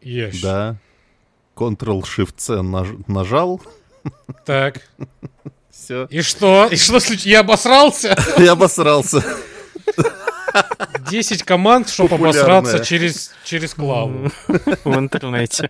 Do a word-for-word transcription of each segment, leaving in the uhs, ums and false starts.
Ешь. Да. Контрол-Shift-C наж- нажал. Так. Все. И что? И что случилось? Я обосрался? Я обосрался. десять команд, чтобы обосраться через, через клаву. В интернете.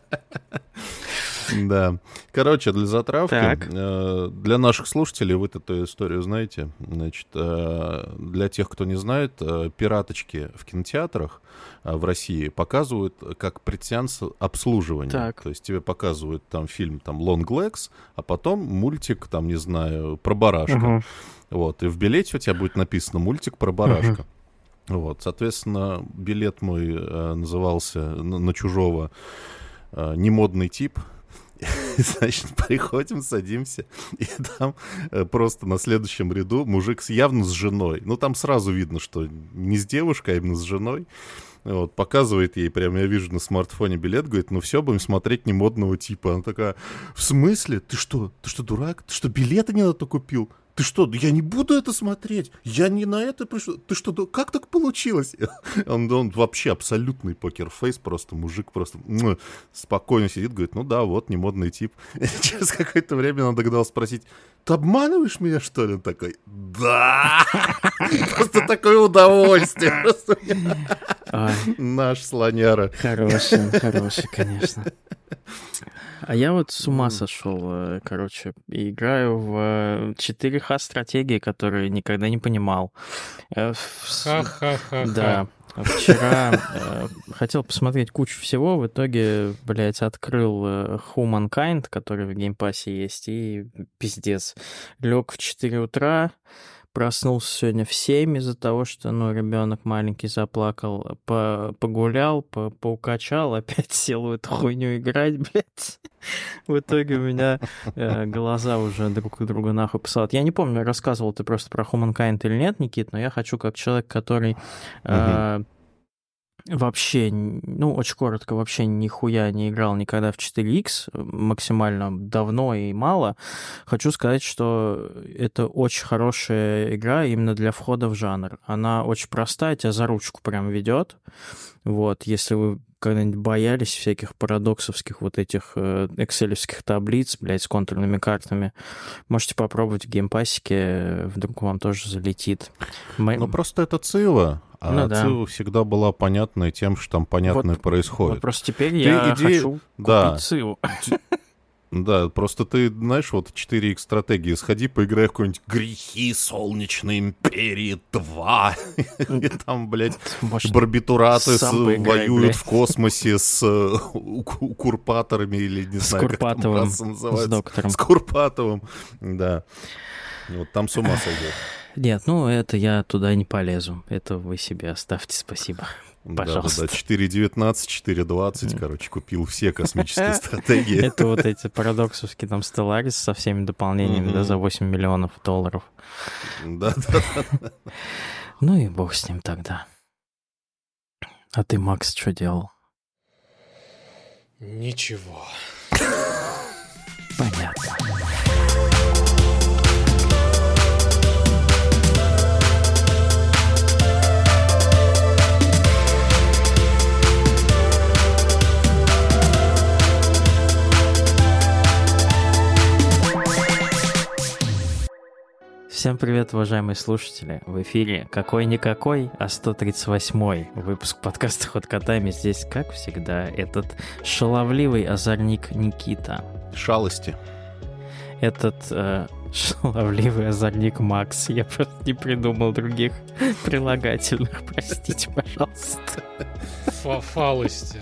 Да. Короче, для затравки, Так. э, для наших слушателей, вы эту историю знаете, значит, э, для тех, кто не знает, э, пираточки в кинотеатрах э, в России показывают как предсеанс обслуживания. Так. То есть тебе показывают там фильм там Long Legs, а потом мультик, там, не знаю, про барашка. Угу. Вот, и в билете у тебя будет написано мультик про барашка. Вот, соответственно, билет мой э, назывался на, на чужого э, немодный тип. Значит, приходим, садимся, и там э, просто на следующем ряду мужик с, явно с женой. Ну, там сразу видно, что не с девушкой, а именно с женой. Вот, показывает ей, прям я вижу на смартфоне билет, говорит, ну все, будем смотреть немодного типа. Она такая, в смысле? Ты что? Ты что, дурак? Ты что, билеты не на то купил? Ты что, я не буду это смотреть, я не на это пришел. Ты что, как так получилось? Он, он вообще абсолютный покерфейс, просто мужик просто ну, спокойно сидит, говорит, ну да, вот, немодный тип. И через какое-то время он догадался спросить, ты обманываешь меня, что ли? Он такой, да! Просто такое удовольствие. Наш слоняра. Хороший, хороший, конечно. А я вот с ума сошел, короче, играю в четыре ха стратегии, которые никогда не понимал. Ха-ха-ха. Да. Вчера э, хотел посмотреть кучу всего, в итоге, блядь, открыл э, Humankind, который в геймпассе есть, и пиздец. Лег в четыре утра, проснулся сегодня в семь из-за того, что, ну, ребенок маленький заплакал, по погулял, по поукачал, опять сел в эту хуйню играть, блядь. В итоге у меня э, глаза уже друг у друга нахуй посылают. Я не помню, рассказывал ты просто про Humankind или нет, Никит, но я хочу, как человек, который э, вообще, ну, очень коротко, вообще нихуя не играл никогда в четыре икс, максимально давно и мало, хочу сказать, что это очень хорошая игра именно для входа в жанр. Она очень простая, тебя за ручку прям ведет. Вот, если вы когда-нибудь боялись всяких парадоксовских вот этих э, экселевских таблиц, блядь, с контурными картами, можете попробовать в геймпассике, вдруг вам тоже залетит. Мы... Ну, просто это Цива, а ну, да. Цива всегда была понятная тем, что там понятное вот, происходит. Вот просто теперь ты я иди... хочу да. купить Циву. Да, просто ты, знаешь, вот четыре икс стратегии, сходи, поиграй в какой-нибудь «Грехи Солнечной Империи два». И там, блядь, барбитураты воюют в космосе с укурпаторами или не знаю, как там раса называется. С доктором. С Курпатовым, да. Вот там с ума сойдет. Нет, ну это я туда не полезу. Это вы себе оставьте, спасибо. Пожалуйста. Да, да, да, четыре девятнадцать, четыре двадцать, короче, купил все космические стратегии. Это вот эти парадоксовские там Stellaris со всеми дополнениями, да, за восемь миллионов долларов. Да, да, да. Ну и бог с ним тогда. А ты, Макс, что делал? Ничего. Понятно. Всем привет, уважаемые слушатели. В эфире какой-никакой, а сто тридцать восьмой выпуск подкаста «Ход котами». Здесь, как всегда, этот шаловливый озорник Никита. Шалости. Этот э, шаловливый озорник Макс. Я просто не придумал других прилагательных. Простите, пожалуйста. Фалости.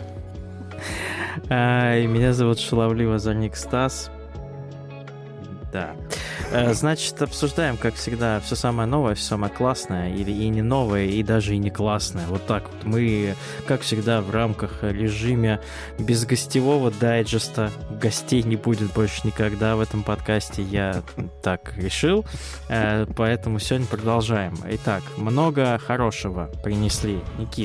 А, и меня зовут шаловливый озорник Стас. Да. Значит, обсуждаем, как всегда, все самое новое, все самое классное, или и не новое, и даже и не классное. Вот так вот. Мы, как всегда, в рамках режима безгостевого дайджеста. Гостей не будет больше никогда в этом подкасте. Я так решил. Поэтому сегодня продолжаем. Итак, много хорошего принесли. Никит,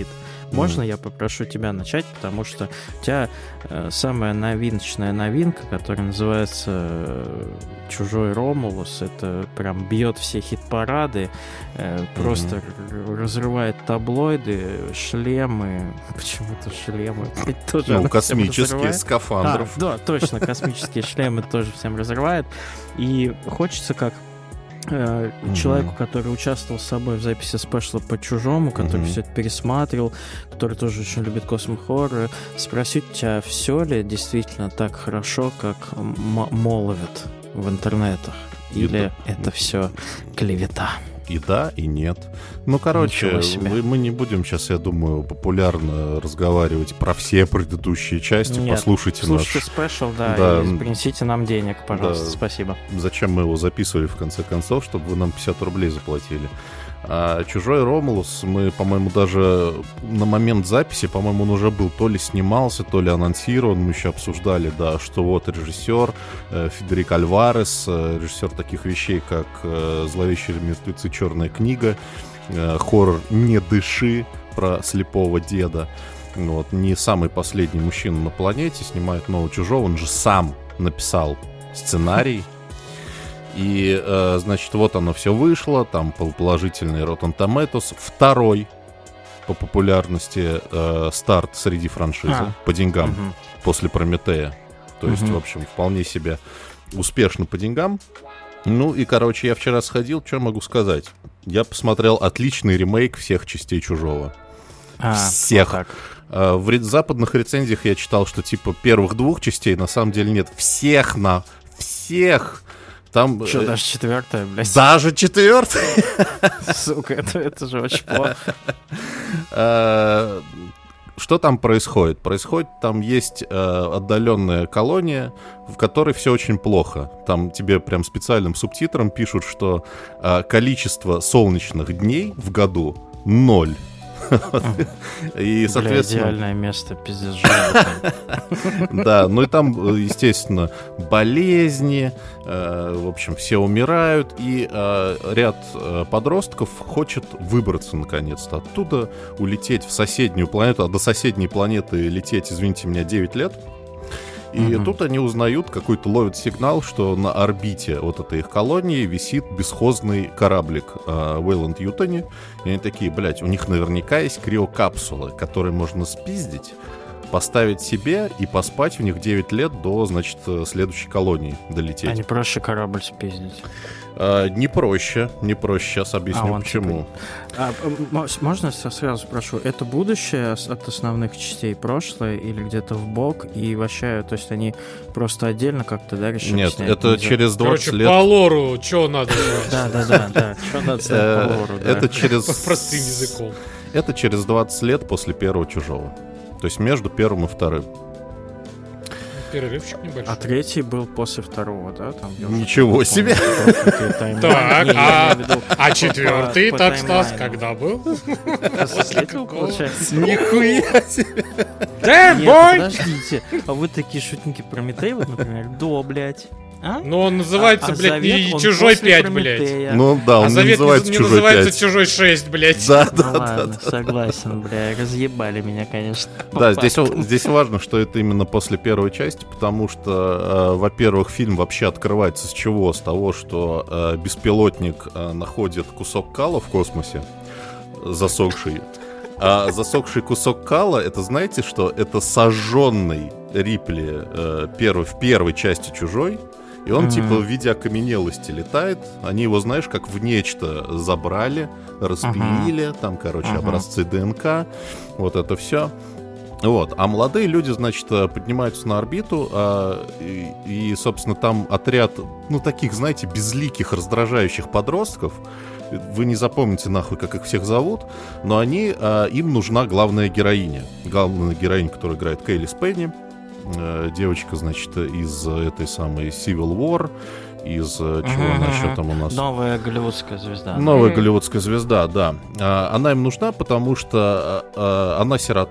Можно mm. я попрошу тебя начать, потому что у тебя э, самая новиночная новинка, которая называется э, «Чужой Ромулус», это прям бьет все хит-парады, э, просто mm-hmm. р- разрывает таблоиды, шлемы, почему-то шлемы. Тоже ну, космические, скафандров. А, да, точно, космические шлемы тоже всем разрывает. И хочется как э, mm-hmm. человеку, который участвовал с собой в записи спешла по «Чужому», который mm-hmm. все это пересматривал, который тоже очень любит космо-хорроры, спросить тебя, все ли действительно так хорошо, как м- молвят в интернетах? Или это, это все клевета? И да, и нет. Ну, короче, вы, мы не будем сейчас, я думаю, популярно разговаривать про все предыдущие части. Нет, послушайте наш... Слушайте спешл, да, да, и принесите нам денег, пожалуйста, да. Спасибо. Зачем мы его записывали, в конце концов, чтобы вы нам пятьдесят рублей заплатили? А «Чужой Ромулус» мы, по-моему, даже на момент записи, по-моему, он уже был, то ли снимался, то ли анонсирован. Мы еще обсуждали, да, что вот режиссер э, Федерик Альварес, э, режиссер таких вещей, как э, «Зловещие мертвецы. Черная книга», э, хоррор «Не дыши» про слепого деда. Вот, не самый последний мужчина на планете снимает нового «Чужого». Он же сам написал сценарий. И, э, значит, вот оно все вышло, там положительный Rotten Tomatoes, второй по популярности э, старт среди франшизы, а. по деньгам, угу. после «Прометея». То есть, угу. в общем, вполне себе успешно по деньгам. Ну и, короче, я вчера сходил, что могу сказать? Я посмотрел отличный ремейк всех частей «Чужого». А, всех. Вот э, в западных рецензиях я читал, что типа первых двух частей на самом деле нет. Всех на... Всех! Там, что, даже четвертая, блядь? Даже четвертая? Сука, это, это же очень плохо. Что там происходит? Происходит, там есть отдаленная колония, в которой все очень плохо. Там тебе прям специальным субтитром пишут, что количество солнечных дней в году ноль. И, соответственно... Бля, идеальное место, пиздец, жалко. Да, ну и там, естественно, болезни, э, в общем, все умирают, и э, ряд э, подростков хочет выбраться, наконец-то, оттуда, улететь в соседнюю планету, а до соседней планеты лететь, извините меня, девять лет. И uh-huh. тут они узнают, какой-то ловят сигнал, что на орбите вот этой их колонии висит бесхозный кораблик э, Вейланд Ютани. И они такие, блядь, у них наверняка есть криокапсулы, которые можно спиздить, поставить себе и поспать в них девять лет до, значит, следующей колонии долететь. А не проще корабль спиздить? А, не проще, не проще. Сейчас объясню, а, почему. Типа... А, можно сразу спрошу, это будущее от основных частей прошлое или где-то в бок? И вообще, то есть они просто отдельно как-то, да, решили Нет, снять? это нельзя? через двадцать Короче, лет... по лору, что надо? Да-да-да, что надо снять по лору, да. Это через... Простым языком. Это через двадцать лет после первого «Чужого». То есть между первым и вторым. Перерывчик небольшой. А третий был после второго, да? Там, Ничего себе! Так, а четвертый, так, Стас, когда был? Третьего, получается. Нихуя себе! Damn, boy! Подождите, а вы такие шутники про Прометей, вот, например, до, блядь. А? Ну, он называется, а, блядь, а не «Чужой пять», блядь. Ну, да, он а не Завет называется не, «Чужой не называется пять». «Чужой шесть», блядь. Да, ну, да, ладно, да. Согласен, бля, разъебали меня, конечно. Да, здесь, здесь важно, что это именно после первой части, потому что, э, во-первых, фильм вообще открывается с чего? С того, что э, беспилотник э, находит кусок кала в космосе, засохший. А засохший кусок кала, это знаете что? Это сожженный Рипли э, первый, в первой части «Чужой». И он, mm-hmm. типа, в виде окаменелости летает. Они его, знаешь, как в нечто забрали, распилили. Uh-huh. Там, короче, uh-huh. образцы ДНК. Вот это все. Вот. А молодые люди, значит, поднимаются на орбиту. А, и, и, собственно, там отряд, ну, таких, знаете, безликих, раздражающих подростков. Вы не запомните, нахуй, как их всех зовут. Но они, а, им нужна главная героиня. Главная героиня, которая играет Кейли Спенни. Девочка, значит, из этой самой Civil War, из чего uh-huh, она еще там у нас? Новая голливудская звезда. Новая mm-hmm. голливудская звезда, да. Она им нужна, потому что она сирота,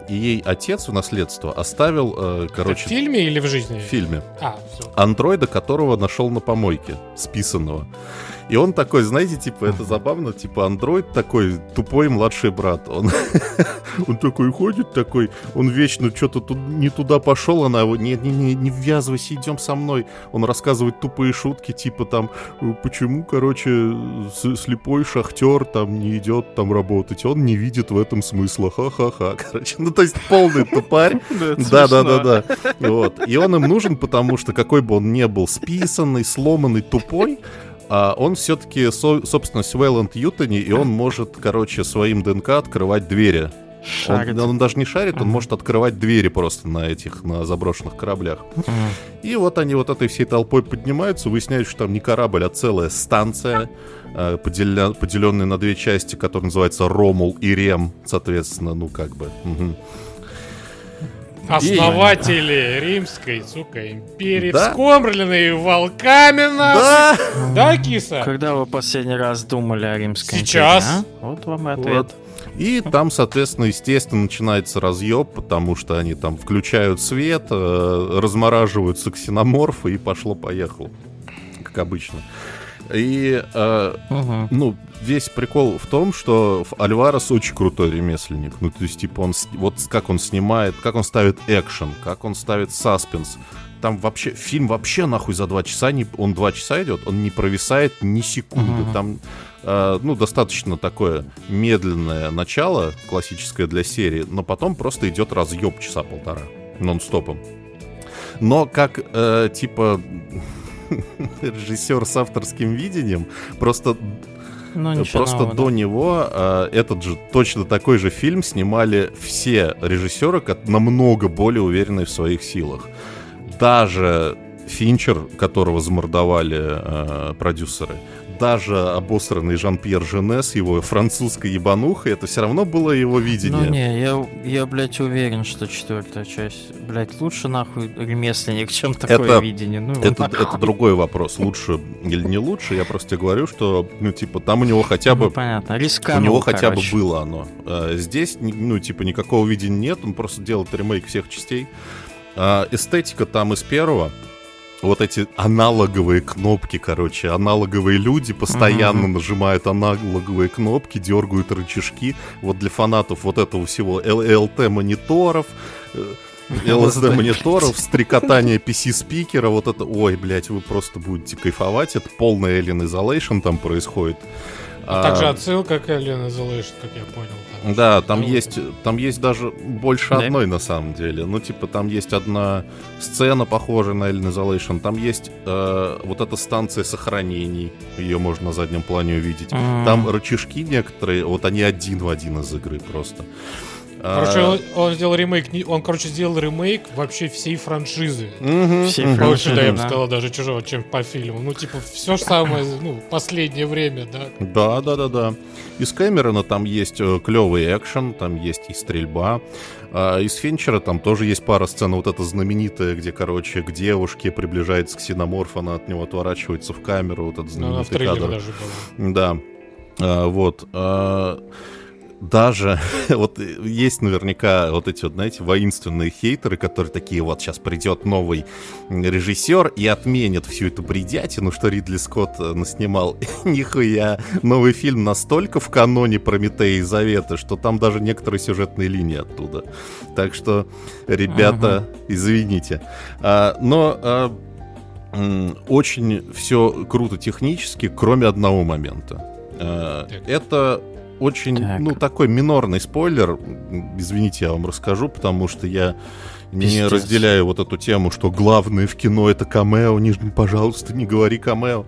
и ей отец в наследство оставил, э, короче... Это в фильме или в жизни? В фильме. А, все. Андроида, которого нашел на помойке, списанного. И он такой, знаете, типа, это забавно, типа, андроид такой, тупой младший брат. Он, он такой ходит, такой, он вечно что-то тут не туда пошел, она его, не, не, не, не ввязывайся, идем со мной. Он рассказывает тупые шутки, типа, там, почему, короче, слепой шахтер там не идет там работать, он не видит в этом смысла, ха-ха-ха. Короче, ну, то есть, полный тупарь. Да-да-да-да. И он им нужен, потому что, какой бы он ни был списанный, сломанный, тупой, а он все-таки со- собственность Вейланд Ютани, и он может, короче, своим ДНК открывать двери. Он, он даже не шарит, он uh-huh. может открывать двери просто на этих, на заброшенных кораблях. Uh-huh. И вот они вот этой всей толпой поднимаются, выясняют, что там не корабль, а целая станция, поделя- поделенная на две части, которая называется Ромул и Рем, соответственно, ну как бы... Uh-huh. Основатели и... Римской, сука, империи, да? вскормленные волками, да? Да, киса? Когда вы последний раз думали о Римской Сейчас. империи? Сейчас. А? Вот вам и ответ. Вот. И там, соответственно, естественно, начинается разъеб, потому что они там включают свет, э, размораживаются ксеноморфы, и пошло-поехало, как обычно. И, э, угу. ну, весь прикол в том, что Альварес очень крутой ремесленник. Ну, то есть, типа, он, вот как он снимает, как он ставит экшен, как он ставит саспенс. Там вообще, фильм вообще нахуй за два часа, не, он два часа идет, он не провисает ни секунды. Uh-huh. Там, э, ну, достаточно такое медленное начало, классическое для серии, но потом просто идет разъеб часа полтора, нон-стопом. Но как, э, типа, режиссер с авторским видением, просто... Ну, Просто нового, до да. него э, этот же точно такой же фильм снимали все режиссеры, как, намного более уверенные в своих силах. Даже Финчер, которого замордовали э, продюсеры, даже обосранный Жан-Пьер Жене с его французской ебанухой, это все равно было его видение. Ну не, я, я блядь, уверен, что четвертая часть, блядь, лучше нахуй ремесленник, чем такое это, видение. Ну, это, это другой вопрос, лучше или не лучше, я просто тебе говорю, что, ну, типа, там у него хотя бы... Ну, понятно, рисканул, у него короче. хотя бы было оно. А здесь, ну, типа, никакого видения нет, он просто делает ремейк всех частей. А эстетика там из первого. Вот эти аналоговые кнопки, короче, аналоговые люди постоянно uh-huh. нажимают аналоговые кнопки, дергают рычажки. Вот для фанатов вот этого всего эл ти-мониторов, эл эс ди-мониторов, стрекотание пи си-спикера, вот это, ой, блядь, вы просто будете кайфовать. Это полный Alien Isolation там происходит. А, а также отсылка к Alien Isolation, как я понял. Там да, там есть, там есть даже больше да. одной на самом деле. Ну, типа, там есть одна сцена, похожая на Alien Isolation. Там есть э, вот эта станция сохранений. Ее можно на заднем плане увидеть. Mm-hmm. Там рычажки некоторые, вот они один в один из игры просто. Короче, он, он сделал ремейк, он, короче, сделал ремейк вообще всей франшизы. Mm-hmm. Всей mm-hmm. Больше, да, я бы сказал, даже чужого, чем по фильму. Ну, типа, все же самое, ну, последнее время, да. Да, да, да, да. Из Кэмерона там есть клевый экшен, там есть и стрельба. А из Финчера там тоже есть пара сцен, вот эта знаменитая, где, короче, к девушке приближается ксеноморф, она от него отворачивается в камеру, вот этот знаменитый ну, в трейлере кадр. Даже было. Да, а, вот. А... Даже, вот есть наверняка вот эти вот, знаете, воинственные хейтеры, которые такие, вот сейчас придет новый режиссер и отменит всю эту бредятину, что Ридли Скотт наснимал. Нихуя, новый фильм настолько в каноне Прометея и Завета, что там даже некоторые сюжетные линии оттуда. Так что, ребята, uh-huh. извините. А, но а, м, очень все круто технически, кроме одного момента. А, это... Очень, так. ну, такой минорный спойлер. Извините, я вам расскажу, потому что я Пиздец. не разделяю вот эту тему, что главное в кино — это камео. Не, пожалуйста, не говори камео.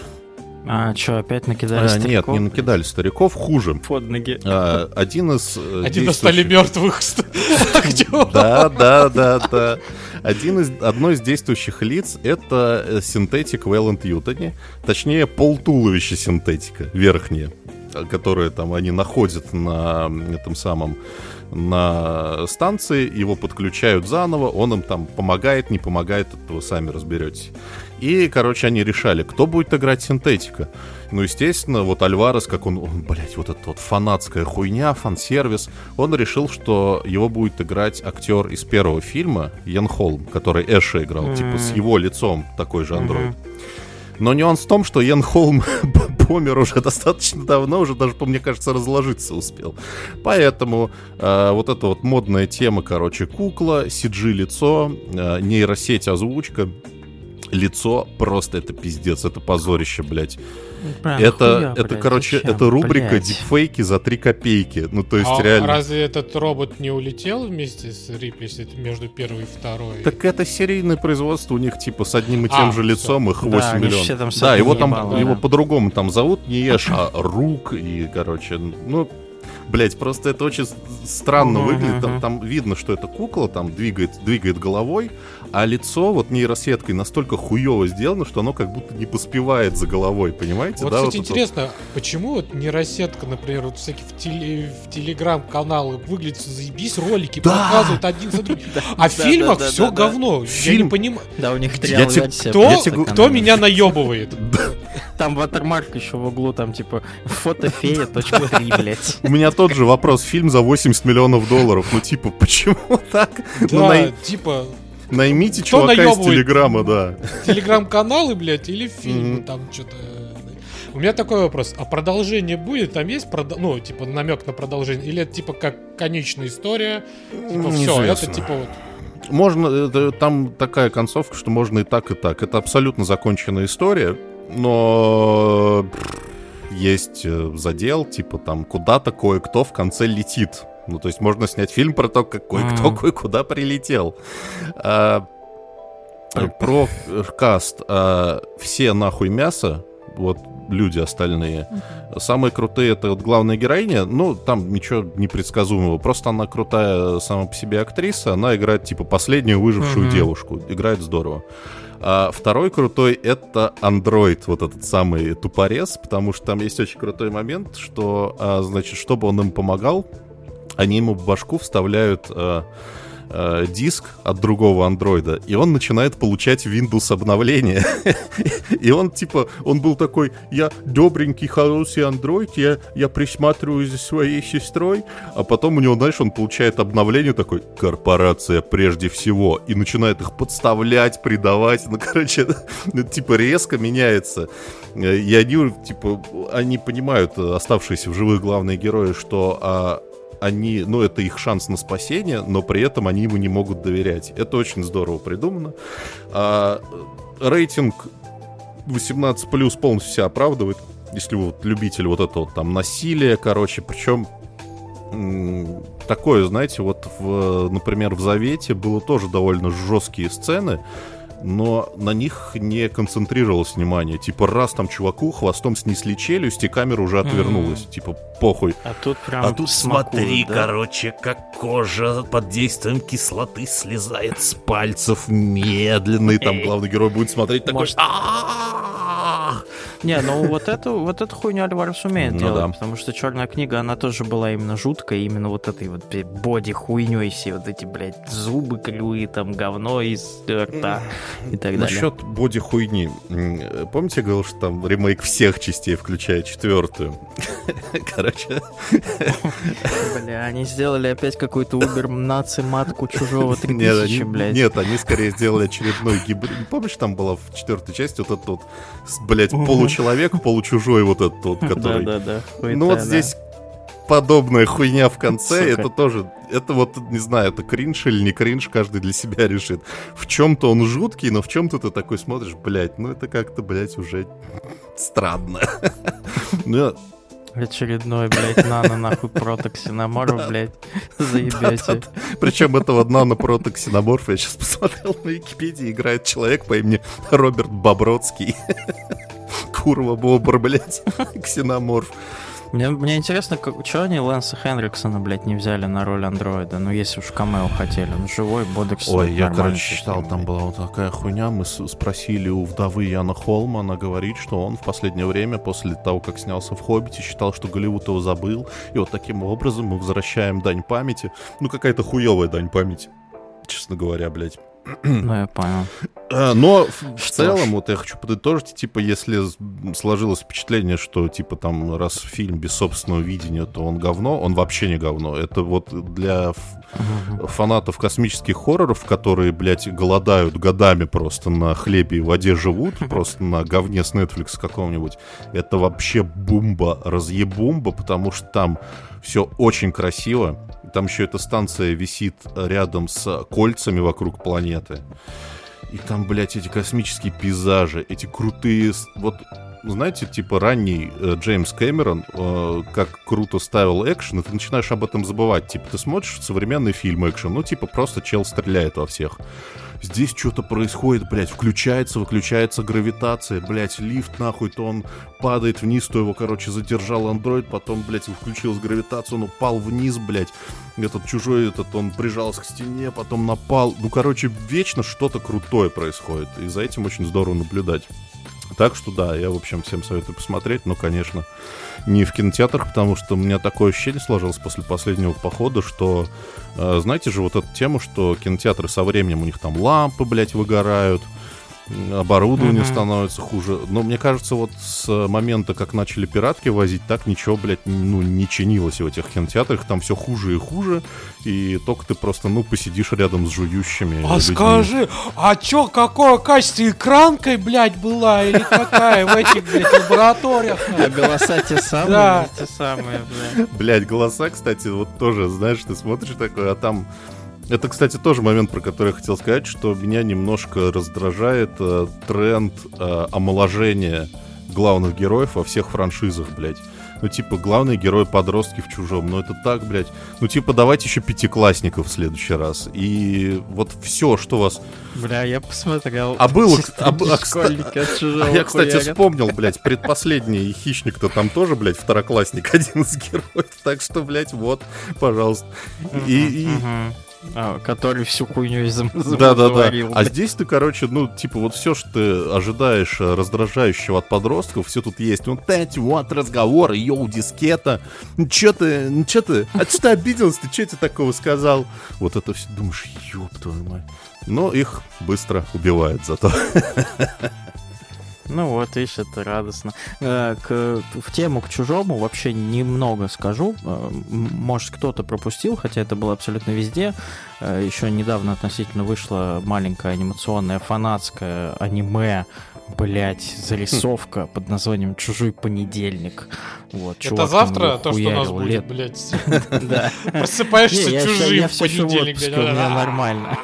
А что, опять накидали а, стариков? Нет, не накидали стариков, хуже. Под ноги. А, один из Один из стали мертвых актеров. Да, да, да, да. Один из, одно из действующих лиц — это синтетик Вейланд Ютани. Точнее, полтуловища синтетика, верхнее, которые там они находят на этом самом на станции, его подключают заново, он им там помогает, не помогает, это вы сами разберетесь. И, короче, они решали, кто будет играть синтетика. Ну, естественно, вот Альварес, как он, он блядь, вот эта вот фанатская хуйня, фан-сервис, он решил, что его будет играть актер из первого фильма, Йен Холм, который Эша играл, mm-hmm. типа с его лицом такой же андроид. Mm-hmm. Но нюанс в том, что Йен Холм помер уже достаточно давно, уже даже, по мне кажется, разложиться успел. Поэтому э, вот эта вот модная тема, короче, кукла, си джи-лицо, э, нейросеть, озвучка, лицо, просто это пиздец, это позорище, блядь. Прям это, хуя, это блядь, короче, зачем? Это рубрика блядь. Дипфейки за три копейки. Ну, то есть, а реально... разве этот робот не улетел вместе с Рип, если это между первой и второй? Так это серийное производство у них, типа, с одним и тем а, же лицом, все. Их восемь да, миллионов. Да, его там, ебало, его да. по-другому там зовут, не Эш, а Рук, и, короче, ну... Блять, просто это очень странно uh-huh, выглядит. Там, uh-huh. там видно, что это кукла, там двигает, двигает головой, а лицо вот нейросеткой настолько хуево сделано, что оно как будто не поспевает за головой, понимаете? Вот, да, кстати, вот интересно, вот... почему вот нейросетка, например, вот всякие в, теле, в телеграм-каналы выглядят заебись, ролики да! показывают один за другим, а в фильмах все говно. Я не понимаю. Да, у них Кто меня наебывает? Там ватермарк еще в углу, там типа фотофея точка три, блять. У меня тот же вопрос. Фильм за восемьдесят миллионов долларов. Ну, типа, почему так? Да, ну, най... типа... Наймите чувака из Телеграма, да. Телеграм-каналы, блядь, или фильмы, там что-то... У меня такой вопрос. А продолжение будет? Там есть, прод... ну, типа, намек на продолжение? Или это, типа, как конечная история? Типа, все, это, типа, вот... Можно... Это, там такая концовка, что можно и так, и так. Это абсолютно законченная история, но... Есть задел, типа там куда-то кое-кто в конце летит. Ну, то есть можно снять фильм про то, как кое-кто mm. кое-куда прилетел. А, про каст. А, все нахуй мясо, вот люди остальные. Mm-hmm. Самые крутые — это вот главная героиня. Ну, там ничего непредсказуемого. Просто она крутая сама по себе актриса. Она играет, типа, последнюю выжившую mm-hmm. девушку. Играет здорово. А второй крутой — это андроид, вот этот самый тупорез, потому что там есть очень крутой момент, что, а, значит, чтобы он им помогал, они ему в башку вставляют а, а, диск от другого андроида, и он начинает получать Windows обновления. И он, типа, он был такой: я добренький, хороший андроид, я, я присматриваю за своей сестрой, а потом у него, знаешь, он получает обновление такой: корпорация прежде всего, и начинает их подставлять, предавать, ну, короче, типа, резко меняется. И они, типа, они понимают, оставшиеся в живых главные герои, что а, они, ну, это их шанс на спасение, но при этом они ему не могут доверять. Это очень здорово придумано. А, рейтинг восемнадцать плюс полностью себя оправдывает, если вы вот любитель вот этого там насилия, короче, причем м- такое, знаете, вот, в, например, в «Завете» было тоже довольно жесткие сцены, но на них не концентрировалось внимание. Типа, раз там чуваку хвостом снесли челюсть, и камера уже отвернулась. Mm-hmm. Типа, похуй. А тут прям а тут смакует, смотри, да? короче, как кожа под действием кислоты слезает с пальцев медленно, и там главный герой будет смотреть такой... Не, ну вот эту, вот эту хуйню Альварес умеет ну, делать, да. Потому что «Черная книга», она тоже была именно жуткая, именно вот этой вот боди-хуйней, все вот эти, блядь, зубы кривые, там, говно из рта и так далее. Насчет боди-хуйни. Помните, я говорил, что там ремейк всех частей, включая четвертую? Короче... Бля, они сделали опять какую-то убер-наци-матку чужого три тысячи, блядь. Нет, они скорее сделали очередной гибрид. Помнишь, там была в четвертой части вот этот вот, блядь, получеловек, получужой вот этот вот, который... Да-да-да. Ну вот здесь подобная хуйня в конце, это тоже... Это вот, не знаю, это кринж или не кринж, каждый для себя решит. В чем-то он жуткий, но в чем-то ты такой смотришь, блядь, ну это как-то, блядь, уже странно. Очередной, блядь, нано-нахуй протоксиноморф, блядь, заебете. Причем этого нано-протоксиноморфа, я сейчас посмотрел на Википедии, играет человек по имени Роберт Бобродский. Курва Бобр, блядь, ксеноморф. Мне, мне интересно, как, что они Лэнса Хенриксона, блядь, не взяли на роль андроида? Ну, если уж камео хотели. Он живой, бодрствует. Ой, я, короче, читал, там была вот такая хуйня. Мы с- спросили у вдовы Яна Холма. Она говорит, что он в последнее время, после того, как снялся в «Хоббите», считал, что Голливуд его забыл. И вот таким образом мы возвращаем дань памяти. Ну, какая-то хуевая дань памяти, честно говоря, блядь. Ну, я понял. Но в, в Что целом, ж. вот я хочу подытожить, типа, если сложилось впечатление, что, типа, там, раз фильм без собственного видения, то он говно, он вообще не говно. Это вот для ф- фанатов космических хорроров, которые, блядь, голодают годами просто на хлебе и воде живут, просто на говне с Netflix каком-нибудь, это вообще бумба, разъебумба, потому что там все очень красиво. Там еще эта станция висит рядом с кольцами вокруг планеты. И там, блядь, эти космические пейзажи, эти крутые... Вот, знаете, типа ранний э, Джеймс Кэмерон, э, как круто ставил экшен, и ты начинаешь об этом забывать. Типа, ты смотришь современный фильм экшен, ну, типа, просто чел стреляет во всех. Здесь что-то происходит, блядь, включается, выключается гравитация, блядь, лифт нахуй, то он падает вниз, то его, короче, задержал андроид, потом, блядь, включилась гравитация, он упал вниз, блядь, этот чужой, этот, он прижался к стене, потом напал, ну, короче, вечно что-то крутое происходит, и за этим очень здорово наблюдать. Так что да, я, в общем, всем советую посмотреть, но, конечно, не в кинотеатрах, потому что у меня такое ощущение сложилось после последнего похода, что, э, знаете же, вот эту тему, что кинотеатры со временем, у них там лампы, блядь, выгорают, оборудование mm-hmm. становится хуже. Но мне кажется, вот с момента, как начали пиратки возить, так ничего, блядь, ну, не чинилось в этих кинотеатрах. Там все хуже и хуже. И только ты просто, ну, посидишь рядом с жующими А людьми. скажи, а чё, какое качество экранкой, блядь, была? Или какая в этих, блядь, лабораториях? А голоса те самые, Да. те самые, блядь. Блядь, голоса, кстати, вот тоже, знаешь, ты смотришь такое, а там... Это, кстати, тоже момент, про который я хотел сказать, что меня немножко раздражает э, тренд э, омоложения главных героев во всех франшизах, блядь. Ну, типа, главные герои-подростки в «Чужом». Ну, это так, блядь. Ну, типа, давайте еще пятиклассников в следующий раз. И вот все, что вас... Бля, я посмотрел. А было... А, б- а, Школьники от «Чужого» а я, кстати, хуярят. вспомнил, блядь, предпоследний «Хищник»-то там тоже, блядь, второклассник, один из героев. Так что, блядь, вот, пожалуйста. И... и... Мгм. А, который всю хуйню из Да-да-да. А здесь ты, короче, ну, типа, вот все, что ты ожидаешь э, раздражающего от подростков, все тут есть. Вот эти вот разговоры, йоу, дискета. Ну, чё ты, ну, чё ты, а что ты обиделся, ты чё ты такого сказал? Вот это все, думаешь, ёб твою мать. Но их быстро убивают зато. Ну вот, видишь, это радостно. Э, К, в тему к «Чужому» вообще немного скажу. Э, м- Может, кто-то пропустил, хотя это было абсолютно везде. Э, Еще недавно относительно вышло маленькое анимационное фанатское аниме, блять, зарисовка под названием «Чужой понедельник». Вот, Это чувак завтра там то, что у нас хуярил будет, лет. блядь. Да. Просыпаешься Не, я всё- чужим я в всё ещё в понедельник. отпуске, блядь. у меня нормально.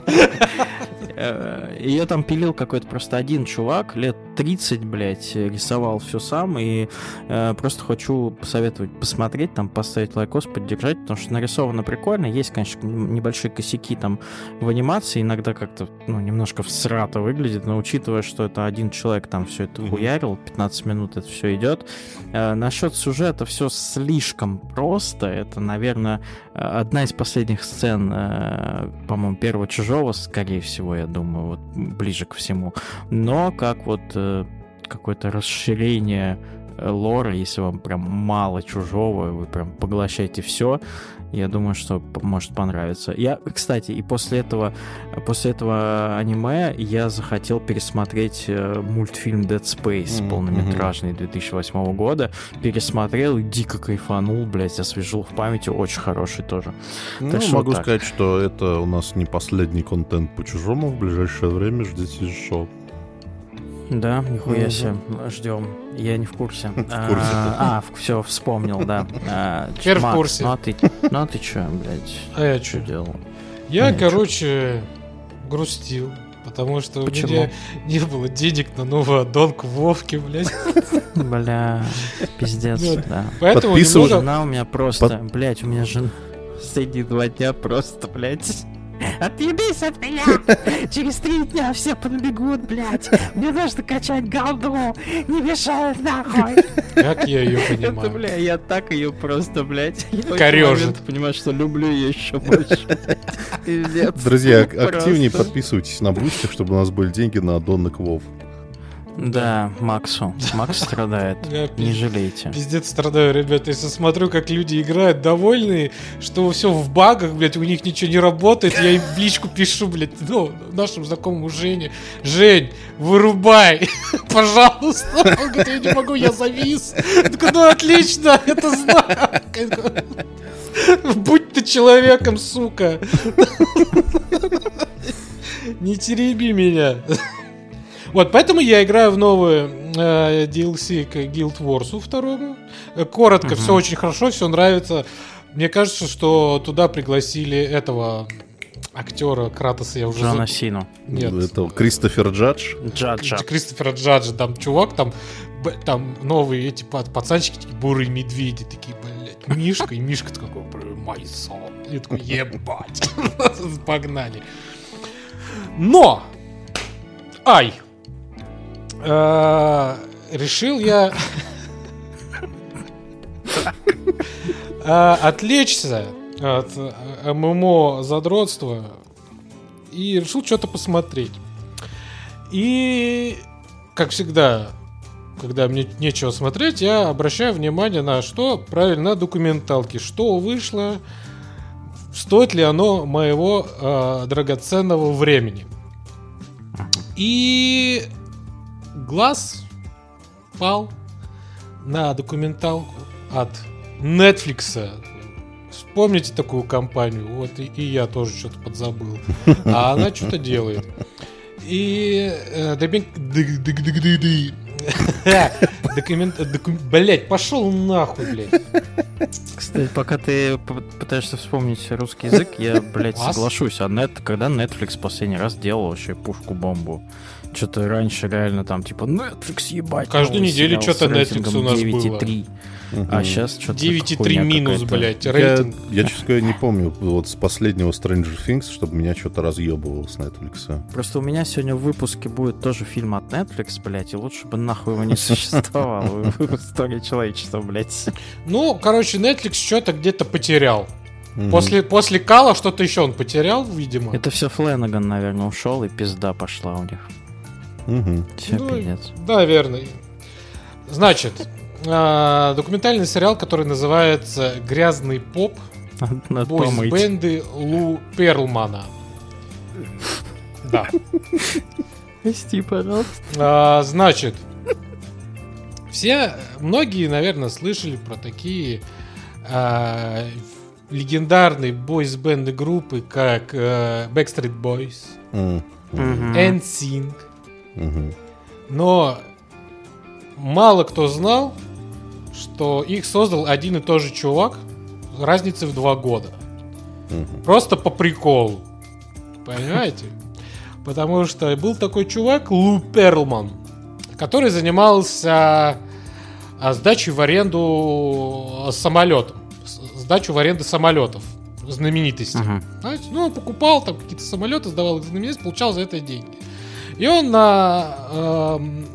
Ее там пилил какой-то просто один чувак, лет тридцать, блядь, рисовал все сам, и э, просто хочу посоветовать посмотреть, там, поставить лайкос, поддержать, потому что нарисовано прикольно, есть, конечно, небольшие косяки там в анимации, иногда как-то, ну, немножко всрато выглядит, но учитывая, что это один человек там все это хуярил, пятнадцать минут это все идет. Э, насчет сюжета все слишком просто, это, наверное, одна из последних сцен, э, по-моему, первого «Чужого», скорее всего, я думаю, вот ближе ко всему. Но как вот э, какое-то расширение э, лора, если вам прям мало «Чужого», вы прям поглощаете все, я думаю, что п- может понравиться. Я, кстати, и после этого, после этого аниме я захотел пересмотреть э, мультфильм Dead Space, Mm-hmm. полнометражный две тысячи восьмого года. Пересмотрел и дико кайфанул, блядь, освежил в памяти, очень хороший тоже. Ну, Так что могу так. сказать, что это у нас не последний контент по «Чужому». В ближайшее время ждите еще. Да, нихуя Мгм. себе, ждем. Я не в курсе. В курсе. А, все, вспомнил, да. А, Теперь в Макс, курсе. Ну а ты, ну а ты чё, блядь, А я что чё? делал? Я, Нет, короче, грустил. Потому что Почему? у меня не было денег на новую аддонку Вовки, блядь. Бля, пиздец, Да. да. Поэтому Подписывай. немного... Жена у меня просто, блядь, у меня жена последние два дня просто, блядь, Отъебись от меня! Через три дня все подбегут, блядь. Мне нужно качать голду. Не мешают нахуй. Как я ее понимаю. Это, бля, я так ее просто, блядь. Корёжит. Понимаю, что люблю ее еще больше. Пиздец. Друзья, активнее подписывайтесь на Бусти, чтобы у нас были деньги на аддонок WoW. Да, Максу. Макс страдает. Я Не пиз- жалейте. Пиздец страдаю, ребята. Если смотрю, как люди играют довольные, что все в багах, блядь, у них ничего не работает, я им в личку пишу, блядь, ну, нашему знакомому Жене. Жень, вырубай, пожалуйста. Он говорит, я не могу, я завис. Я такой, ну отлично, это знак. Будь ты человеком, сука. Не тереби меня. Вот, поэтому я играю в новую э, ди эл си к Guild Wars второму. Коротко, Мгм. все очень хорошо, все нравится. Мне кажется, что туда пригласили этого актера Кратоса, я уже Джона забыл. Сину. Нет, Это Кристофер Джадж. Джаджа. Кристофера Джаджа, там чувак, там, б- там новые эти па- пацанчики, такие бурые медведи, такие, блядь, Мишка, и Мишка такой, блядь, мой сон. Я такой, ебать. Погнали. Но! Ай! Э, Решил я э, отвлечься от эм эм о-задротства и решил что-то посмотреть. И, как всегда, когда мне нечего смотреть, я обращаю внимание на что? Правильно, на документалки. Что вышло, стоит ли оно моего э, драгоценного времени. И глаз пал на документалку от Netflix. Вспомните такую компанию. Вот и, и я тоже что-то подзабыл. А она что-то делает. И... э, документ... д- д- д- д- д- Документ... доку- Блять, пошел нахуй, блять. Кстати, пока ты п- пытаешься вспомнить русский язык, я, блядь, Класс. соглашусь. А нет, когда Netflix последний раз делал вообще пушку-бомбу? Что-то раньше реально там, типа, Netflix, ебать. Каждую новый неделю сериал что-то с Netflix рейтингом у нас девять и было. три. Мгм. А сейчас что-то девять и три минус, блять, Я, рейтинг. я, честно говоря, не помню вот с последнего Stranger Things, чтобы меня что-то разъебывало с Netflix. Просто у меня сегодня в выпуске будет тоже фильм от Netflix, блядь, и лучше бы нахуй его не существовало в истории человечества, блядь. Ну, короче, Netflix что-то где-то потерял. Мгм. После, после Кала что-то еще он потерял, видимо. Это все Фленаган, наверное, ушел, и пизда пошла у них. Мгм. Все, Ну, пиздец. Наверное. Значит, а, документальный сериал, который называется «Грязный поп» Надо помыть. бойс-бенды Лу Перлмана. Да. Прости, пожалуйста. А, значит, все, многие, наверное, слышали про такие а, легендарные бойс-бенды группы, как э, Backstreet Boys, М. Мгм. эн синк. Мгм. Но мало кто знал, что их создал один и тот же чувак, разницей в два года. Мгм. Просто по приколу. Понимаете? Потому что был такой чувак, Лу Перлман, который занимался а, сдачей в аренду самолетов. Сдачу в аренду самолетов знаменитостей. Мгм. Знаете, ну, он покупал там какие-то самолеты, сдавал их знаменитость, получал за это деньги. И он на, эм,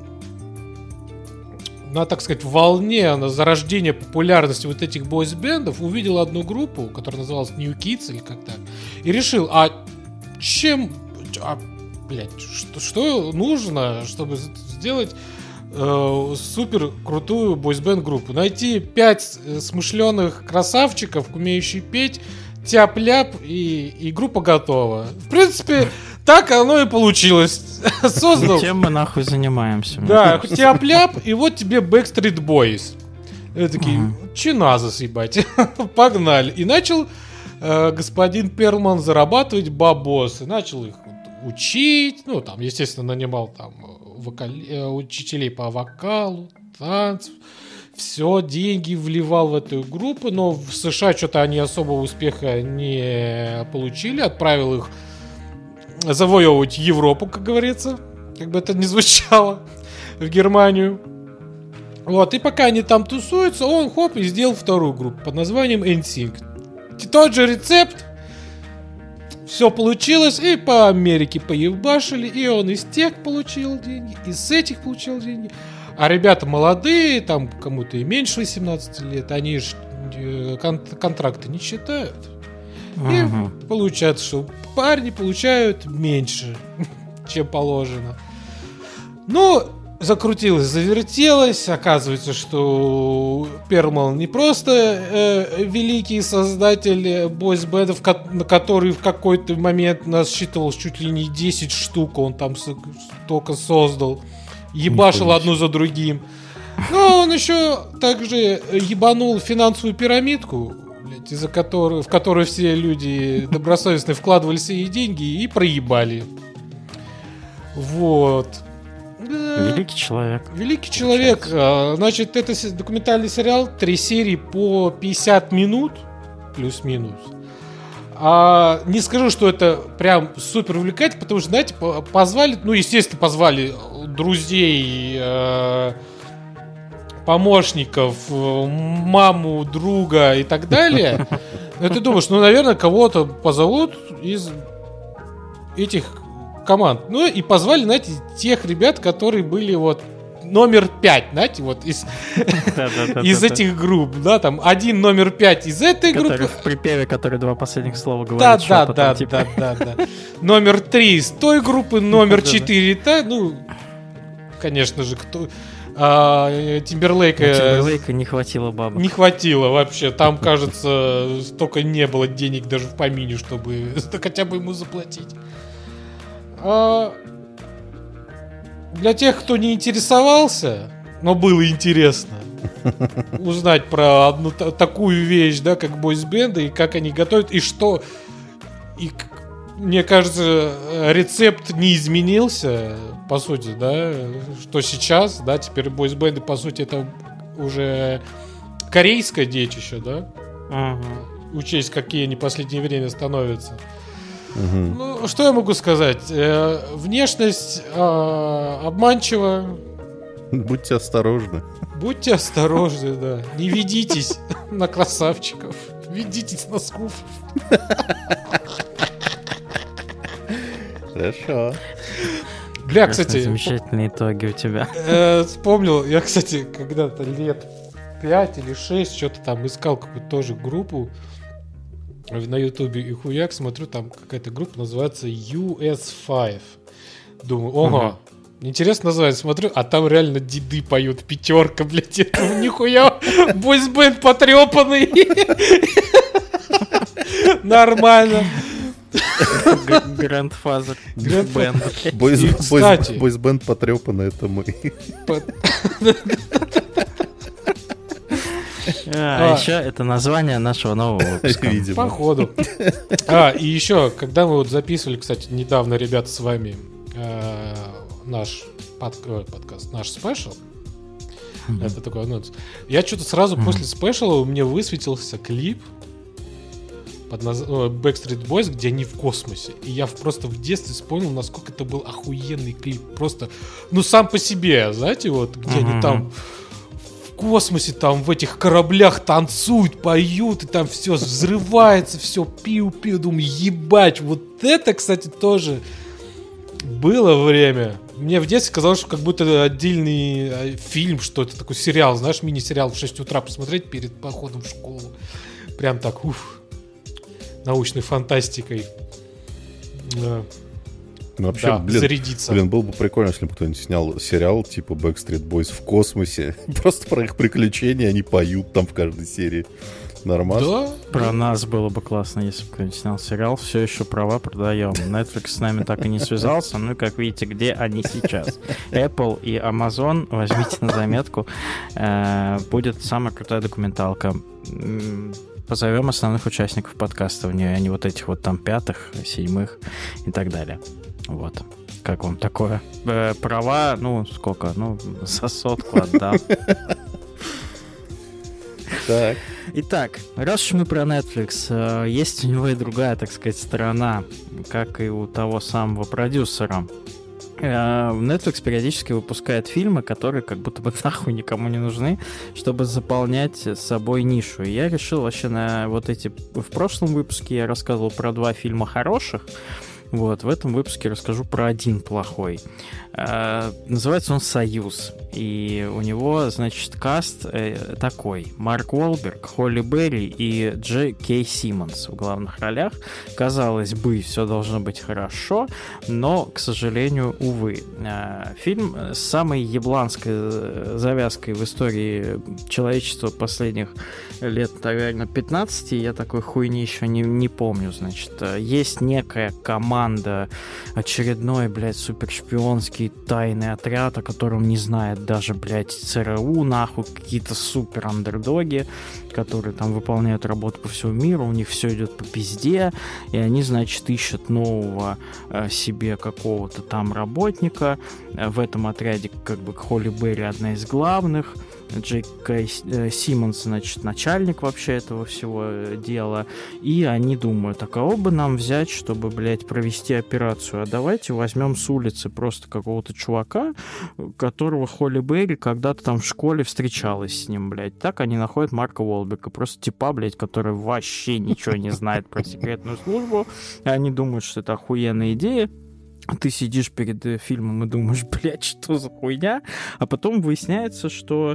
на, так сказать, волне, на зарождение популярности вот этих бойс-бендов увидел одну группу, которая называлась New Kids или как-то, и решил, а чем, а, блядь, что, что нужно, чтобы сделать э, супер крутую бойс-бенд группу? Найти пять э, смышленых красавчиков, умеющих петь, тяп-ляп, и, и группа готова. В принципе, так оно и получилось. Создал. Чем мы нахуй занимаемся? Да, тяп-ляп, и вот тебе Backstreet Boys. И такие, Мгм. чиназы съебать. Погнали. И начал э, господин Перлман зарабатывать бабосы. Начал их вот учить. Ну, там, естественно, нанимал там вокали- э, учителей по вокалу, танцу. Все, деньги вливал в эту группу, но в США что-то они особого успеха не получили. Отправил их завоевывать Европу, как говорится. Как бы это ни звучало. В Германию. Вот, и пока они там тусуются, он, хоп, и сделал вторую группу под названием эн синк. Тот же рецепт. все получилось, и по Америке поебашили, и он из тех получил деньги, и с этих получил деньги. А ребята молодые, там кому-то и меньше восемнадцати лет, они же кон- контракты не читают. И угу. получается, что парни получают меньше, чем положено. Ну, закрутилось, завертелось. Оказывается, что Пермал не просто э, великий создатель бойсбэндов, ко- который в какой-то момент насчитывал чуть ли не десять штук, он там с- только создал. Ебашил одну за другим. Но он еще также ебанул финансовую пирамидку, блядь, из-за которой, в которую все люди добросовестно вкладывали свои деньги и проебали. Вот. Великий человек. Великий человек. Значит, это документальный сериал, три серии по пятьдесят минут, плюс-минус. А, не скажу, что это прям супер увлекательно, потому что, знаете, позвали, ну, естественно, позвали друзей, э, помощников, маму, друга и так далее. Но ты думаешь, ну, наверное, кого-то позовут из этих команд. Ну, и позвали, знаете, тех ребят, которые были вот номер пять, знаете, вот из, из этих групп, да, там один номер пять из этой группы. Который в припеве, который два последних слова говорит. Да, да, да, да, да, да. Номер три из той группы, номер четыре, да, ну, конечно же, кто... Тимберлейка... Тимберлейка не хватило бабок. Не хватило вообще, там, кажется, столько не было денег даже в помине, чтобы хотя бы ему заплатить. Для тех, кто не интересовался, но было интересно узнать про одну т- такую вещь, да, как бойсбенды, и как они готовят, и что... И, мне кажется, рецепт не изменился, по сути, да, что сейчас, да, теперь бойсбенды, по сути, это уже корейское детище, да, uh-huh. учесть, какие они в последнее время становятся. Uh-huh. Ну, что я могу сказать? Э, внешность э, обманчива. Будьте осторожны. Будьте осторожны, да. Не ведитесь на красавчиков. Ведитесь на скуфов. Хорошо. Бля, кстати... Замечательные итоги у тебя. Э, вспомнил, я, кстати, когда-то лет пять или шесть что-то там искал какую-то тоже группу на ютубе, и хуяк смотрю, там какая-то группа называется ю эс пять. Думаю, ого, uh-huh. интересно название, смотрю, а там реально деды поют, пятерка, блядь, это нихуя, бойсбенд потрепанный. Нормально. Грандфазер. Бойсбенд потрепанный, это мы. А, а еще это название нашего нового выпуска. Видимо. Походу. А, и еще, когда мы вот записывали, кстати, недавно, ребята, с вами э, наш под, э, подкаст, наш спешл, mm-hmm. это такой анонс, я что-то сразу mm-hmm. после спешла у меня высветился клип под названием Backstreet Boys, где они в космосе. И я просто в детстве вспомнил, насколько это был охуенный клип. Просто, ну, сам по себе, знаете, вот, где mm-hmm. они там... в космосе, там в этих кораблях танцуют, поют, и там все взрывается, все пиу-пиу, думаю, ебать, вот это, кстати, тоже было время. Мне в детстве казалось, что как будто отдельный фильм, что это такой сериал, знаешь, мини-сериал в шесть утра посмотреть перед походом в школу. Прям так, уф, научной фантастикой. Ну, вообще, да, блин, зарядиться. Блин, было бы прикольно, если бы кто-нибудь снял сериал типа Backstreet Boys в космосе. Просто про их приключения, они поют там в каждой серии. Нормально? Да. Про нас было бы классно, если бы кто-нибудь снял сериал. Все еще права продаем. Netflix с нами так и не связался. Ну, как видите, где они сейчас? Apple и Amazon, возьмите на заметку, будет самая крутая документалка. Позовем основных участников подкаста в нее, а не вот этих вот там пятых, седьмых и так далее. Вот. Как вам такое? Э, права, ну, сколько? Ну, за сотку отдам. Так. Итак, раз уж мы про Netflix, есть у него и другая, так сказать, сторона, как и у того самого продюсера. Netflix периодически выпускает фильмы, которые как будто бы нахуй никому не нужны, чтобы заполнять с собой нишу. И я решил вообще на вот эти... В прошлом выпуске я рассказывал про два фильма хороших. Вот, в этом выпуске расскажу про один плохой. Э, называется он «Союз». И у него, значит, каст э, такой. Марк Уолберг, Холли Берри и Дж. Кей Симмонс в главных ролях. Казалось бы, все должно быть хорошо, но, к сожалению, увы. Э, фильм с самой ебланской завязкой в истории человечества последних лет, наверное, пятнадцати. Я такой хуйни еще не, не помню, значит. Есть некая команда, очередной, блядь, супершпионский тайный отряд, о котором не знает даже, блядь, ЦРУ, нахуй, какие-то супер андердоги, которые там выполняют работу по всему миру, у них все идет по пизде, и они, значит, ищут нового э, себе какого-то там работника. В этом отряде, как бы, Холли Берри одна из главных, Джей Кей Симмонс, значит, начальник вообще этого всего дела, и они думают, а кого бы нам взять, чтобы, блядь, провести операцию? А давайте возьмем с улицы просто какого-то чувака, которого Холли Берри когда-то там в школе встречалась с ним, блядь. Так они находят Марка Уолберга, просто типа, блядь, который вообще ничего не знает про секретную службу, и они думают, что это охуенная идея. Ты сидишь перед фильмом и думаешь, блядь, что за хуйня? А потом выясняется, что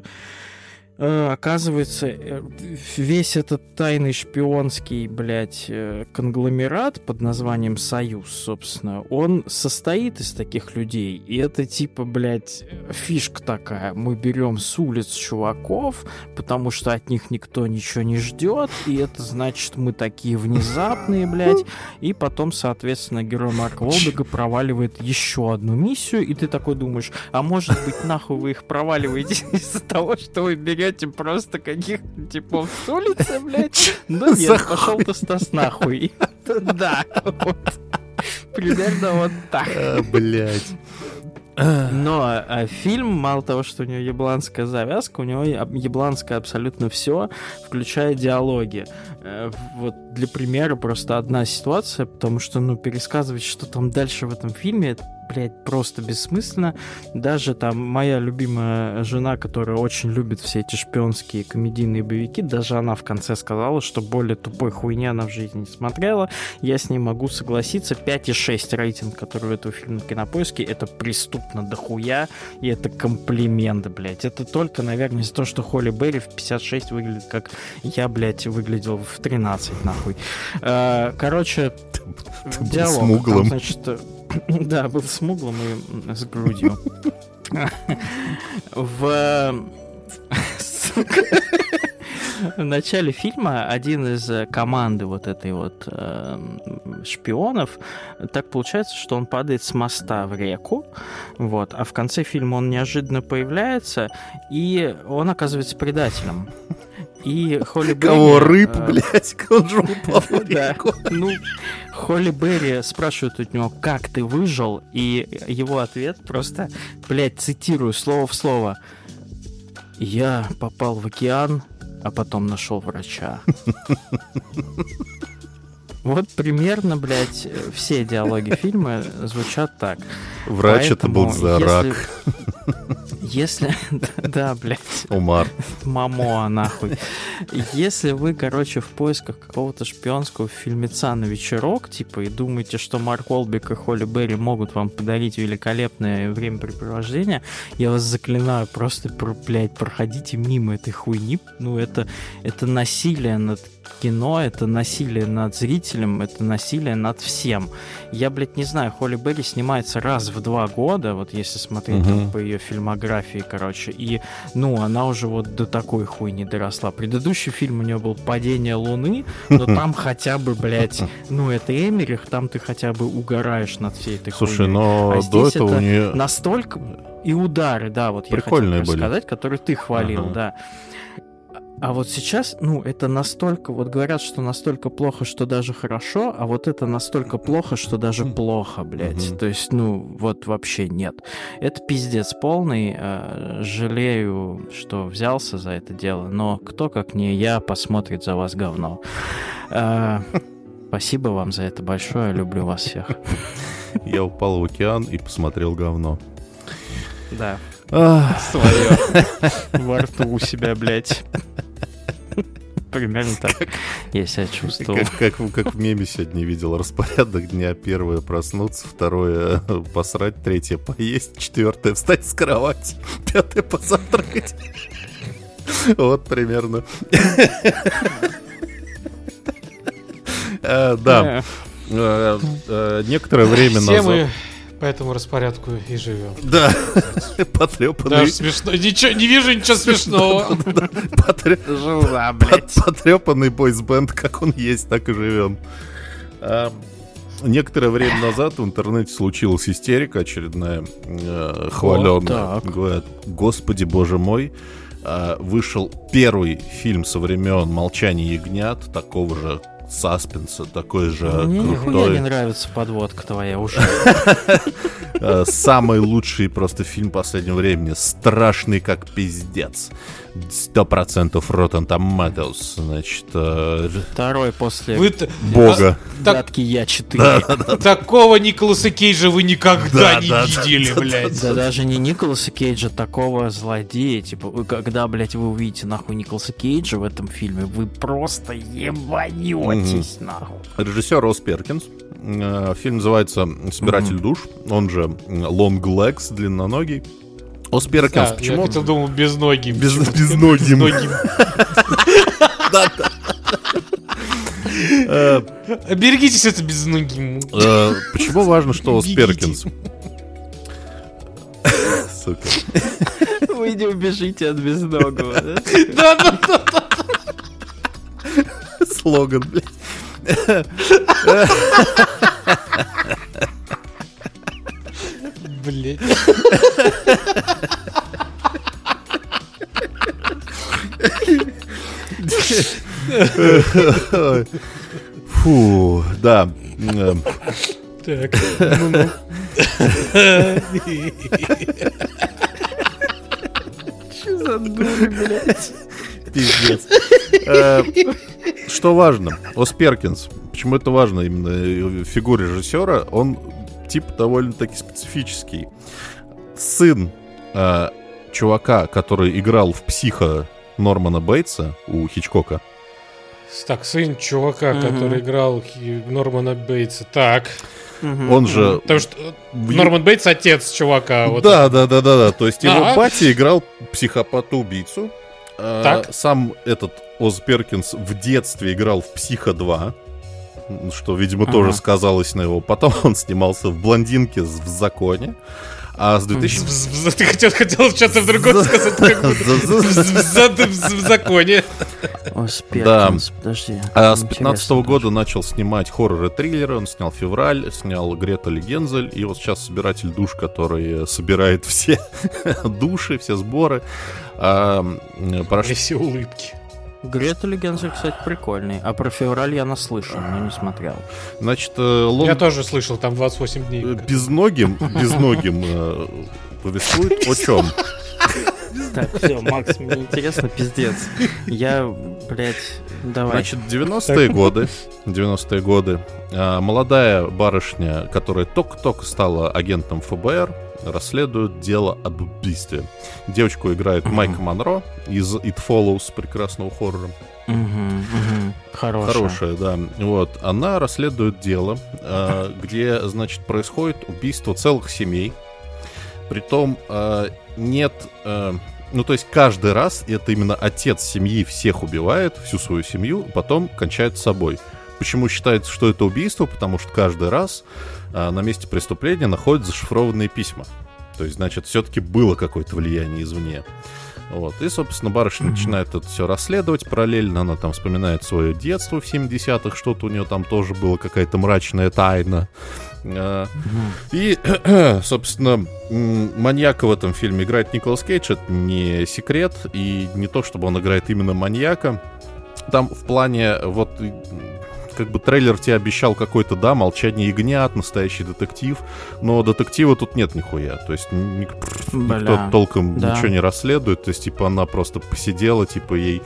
э, оказывается, э, весь этот тайный шпионский, блядь, э, конгломерат под названием «Союз», собственно, он состоит из таких людей. И это типа, блядь, фишка такая. Мы берем с улиц чуваков, потому что от них никто ничего не ждет, и это значит, мы такие внезапные, блядь. И потом, соответственно, герой Марка Уолберга проваливает еще одну миссию, и ты такой думаешь, а может быть, нахуй вы их проваливаете из-за того, что вы берете просто каких-то типов с улицы, блядь? Ну нет, пошел ты, Стас, нахуй. Да, вот. Примерно вот так. Блядь. Но а, фильм, мало того, что у него ебланская завязка, у него ебланское абсолютно все, включая диалоги. Э, вот для примера просто одна ситуация, потому что, ну, пересказывать, что там дальше в этом фильме, блядь, просто бессмысленно. Даже там моя любимая жена, которая очень любит все эти шпионские комедийные боевики, даже она в конце сказала, что более тупой хуйни она в жизни не смотрела. Я с ней могу согласиться. пять и шесть рейтинг, который у этого фильма на Кинопоиске, это преступно дохуя, и это комплименты, блядь. Это только, наверное, из-за того, что Холли Берри в пятьдесят шесть выглядит, как я, блядь, выглядел в тринадцать, нахуй. Короче, диалог. Смуглым. Там, значит, да, был смуглым и с грудью. В... В начале фильма один из команды вот этой вот э, шпионов, так получается, что он падает с моста в реку, вот, а в конце фильма он неожиданно появляется, и он оказывается предателем. И Холли Берри... Кого, рыб, э, блядь, он же упал в реку. Ну, Холли Берри спрашивает у него, как ты выжил, и его ответ просто, блядь, цитирую слово в слово: «Я попал в океан, а потом нашел врача». Вот примерно, блядь, все диалоги фильма звучат так. Врач это был за рак. Если... Да, блядь. Умар. Мамо, нахуй. Если вы, короче, в поисках какого-то шпионского фильмеца на вечерок, типа, и думаете, что Марк Уолберг и Холли Берри могут вам подарить великолепное времяпрепровождение, я вас заклинаю, просто, блядь, проходите мимо этой хуйни. Ну, это, это насилие над кино, это насилие над зрителем, это насилие над всем. Я, блядь, не знаю, Холли Берри снимается раз в два года, вот если смотреть uh-huh. там, по ее фильмографии, короче, и, ну, она уже вот до такой хуйни доросла. Предыдущий фильм у нее был «Падение Луны», но там хотя бы, блядь, ну, это Эмерих, там ты хотя бы угораешь над всей этой хуйней. Слушай, но а до здесь этого это у нее... настолько... И удары, да, вот прикольные я хотел были. сказать, которые ты хвалил, ага. да. А вот сейчас, ну, это настолько... Вот говорят, что настолько плохо, что даже хорошо, а вот это настолько плохо, что даже плохо, блядь. Mm-hmm. То есть, ну, вот вообще нет. Это пиздец полный. Жалею, что взялся за это дело, но кто, как не я, посмотрит за вас говно. Спасибо вам за это большое. Люблю вас всех. Я упал в океан и посмотрел говно. Да. Свое. Во рту у себя, блядь. Примерно так я себя чувствовал. Как, как, как в меме сегодня видел распорядок дня. Первое — проснуться, второе — посрать, третье — поесть, четвертое — встать с кровати, пятое — позавтракать. Вот примерно. Да. Некоторое время назад... Все мы по этому распорядку и живем. Да, потрепанный... Даже смешно. Ничего, не вижу ничего смешного. Потрепанный бойсбенд, как он есть, так и живем. Некоторое время назад в интернете случилась истерика очередная, хваленная. Говорят: господи, боже мой, вышел первый фильм со времен «Молчания ягнят», такого же саспенса, такой же мне крутой. Мне не нравится подводка твоя уже. Самый лучший просто фильм последнего времени. Страшный как пиздец. Сто процентов Rotten Tomatoes. Значит, второй после Бога. Гадкий я четыре. Такого Николаса Кейджа вы никогда не видели, блядь. Да даже не Николаса Кейджа, такого злодея. Типа, когда, блядь, вы увидите нахуй Николаса Кейджа в этом фильме, вы просто ебанетесь нахуй. Режиссер Росс Перкинс. Фильм называется «Собиратель душ», он же Long Legs, длинноногий. Росс Перкинс, да, почему? Я хотел думал безногим. Без, безногим. Берегитесь это безногим. Почему важно, что Росс Перкинс? Сука. Вы не убежите от безногого, да? Да-да-да. Слоган, блядь. Блядь. Фу, да. Так, ну-ну. Что за дурь, блядь? Пиздец. Что важно? Росс Перкинс. Почему это важно именно в фигуре режиссера? Он тип довольно-таки специфический. Сын э, чувака, который играл в «Психо» Нормана Бейтса у Хичкока. Так, сын чувака, mm-hmm. который играл Нормана Бейтса. Так. Mm-hmm. Он же... Потому что Норман Бейтс отец чувака. Вот да, да, да, да, да. То есть его А-а. батя играл психопата-убийцу. Так. А, сам этот Росс Перкинс в детстве играл в «Психо два», что, видимо, ага. тоже сказалось на его. Потом он снимался в «Блондинке в законе». А с двухтысячного... Ты хотел, хотел что-то в другом сказать, как будто в законе. Да. Подожди. А с пятнадцатого года начал снимать хорроры, триллеры. Он снял «Февраль», снял «Гретель и Гензель». И вот сейчас «Собиратель душ», который собирает все души, все сборы. И все улыбки. Гретель и Гензель, кстати, прикольный. А про «Февраль» я наслышан, но не смотрел. Значит, лон... Я тоже слышал, там двадцать восемь дней. Безногим, безногим э, повествует о чем? Так, все, Макс, мне интересно, пиздец. Я, блядь, давай. Значит, девяностые годы, девяностые годы, э, молодая барышня, которая только-только стала агентом эф бэ эр, расследует дело об убийстве. Девочку играет uh-huh. Майка Монро из It Follows, прекрасного хоррора. Uh-huh, uh-huh. Хорошая. Хорошая, да. Вот. Она расследует дело, э, где, значит, происходит убийство целых семей. Притом э, нет... Э, ну, то есть каждый раз это именно отец семьи всех убивает, всю свою семью, потом кончает с собой. Почему считается, что это убийство? Потому что каждый раз а, на месте преступления находят зашифрованные письма. То есть, значит, все-таки было какое-то влияние извне. Вот. И, собственно, барышня mm-hmm. начинает это все расследовать. Параллельно она там вспоминает свое детство в семидесятых. Что-то у нее там тоже было, какая-то мрачная тайна. А, mm-hmm. И, собственно, маньяка в этом фильме играет Николас Кейдж. Это не секрет. И не то, чтобы он играет именно маньяка. Там в плане вот... Как бы трейлер тебе обещал какой-то, да, «Молчание ягнят», настоящий детектив, но детектива тут нет нихуя. То есть никто Бля, толком да. ничего не расследует. То есть, типа, она просто посидела, типа, ей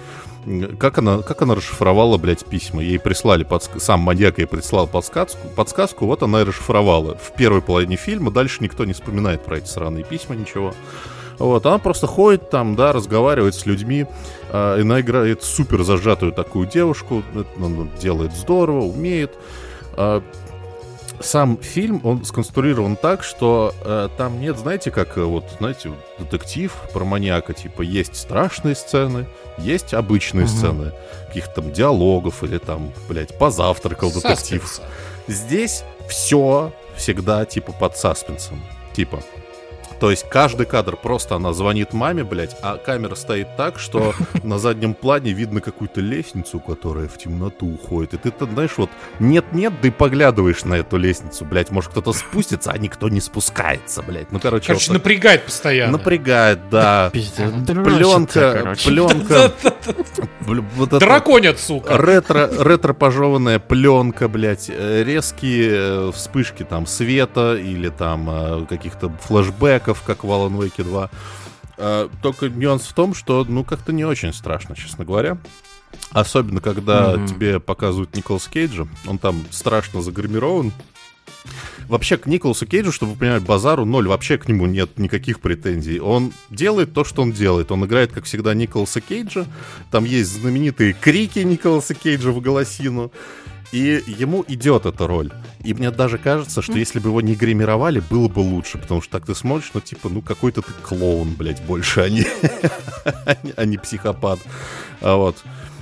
Как она, как она расшифровала, блядь, письма? Ей прислали, подск... сам маньяк ей прислал подсказку, подсказку, вот она и расшифровала. В первой половине фильма дальше никто не вспоминает про эти сраные письма, ничего. Вот, она просто ходит там, да, разговаривает с людьми. Э, она играет супер зажатую такую девушку, она делает здорово, умеет. Э, Сам фильм, он сконструирован так, что э, там нет, знаете, как, вот, знаете, детектив про маньяка, типа, есть страшные сцены, есть обычные угу. сцены, каких-то там диалогов или там, блядь, позавтракал детектив. Саспенса. Здесь все всегда, типа, под саспенсом, типа. То есть каждый кадр просто она звонит маме, блядь, а камера стоит так, что на заднем плане видно какую-то лестницу, которая в темноту уходит. И ты, ты знаешь, вот нет-нет, да и поглядываешь на эту лестницу, блядь. Может, кто-то спустится, а никто не спускается, блядь. Ну, короче... Короче, вот напрягает постоянно. Напрягает, да. Пиздец. Пленка, пленка. Драконят, сука. Ретро, ретро-пожеванная пленка, блядь. Резкие вспышки там света или там каких-то флешбеков, как в Alan Wake два. А, только нюанс в том, что, ну, как-то не очень страшно, честно говоря. Особенно, когда mm-hmm. тебе показывают Николаса Кейджа. Он там страшно загримирован. Вообще, к Николасу Кейджу, чтобы вы понимали, базару ноль. Вообще к нему нет никаких претензий. Он делает то, что он делает. Он играет, как всегда, Николаса Кейджа. Там есть знаменитые крики Николаса Кейджа в голосину. И ему идет эта роль. И мне даже кажется, что если бы его не гримировали, было бы лучше. Потому что так ты смотришь, ну, типа, ну, какой-то ты клоун, блядь, больше, а не, а не психопат. А вот.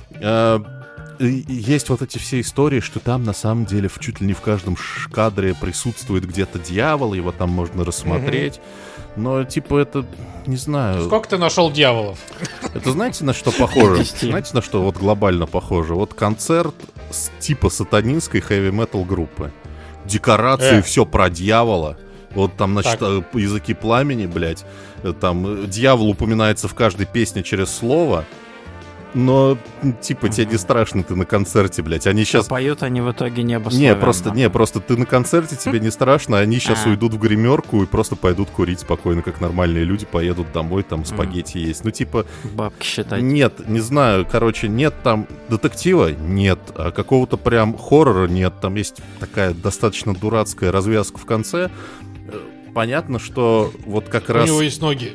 Есть вот эти все истории, что там, на самом деле, в чуть ли не в каждом кадре присутствует где-то дьявол, его там можно рассмотреть. Но, типа, это, не знаю... Сколько ты нашел дьяволов? Это знаете, на что похоже? Знаете, на что вот глобально похоже? Вот концерт с, типа сатанинской хэви-метал группы. Декорации, э. все про дьявола. Вот там, значит, так. языки пламени, блядь. Там дьявол упоминается в каждой песне через слово. Но, типа, mm-hmm. тебе не страшно, ты на концерте, блядь. Они сейчас... А поют они в итоге небословенно. Не, просто, не, просто ты на концерте, тебе не страшно, они сейчас а. уйдут в гримерку и просто пойдут курить спокойно, как нормальные люди, поедут домой, там спагетти mm. есть. Ну, типа... Бабки считать. Нет, не знаю, короче, нет там детектива, нет, а какого-то прям хоррора нет. Там есть такая достаточно дурацкая развязка в конце. Понятно, что вот как раз... У него есть ноги.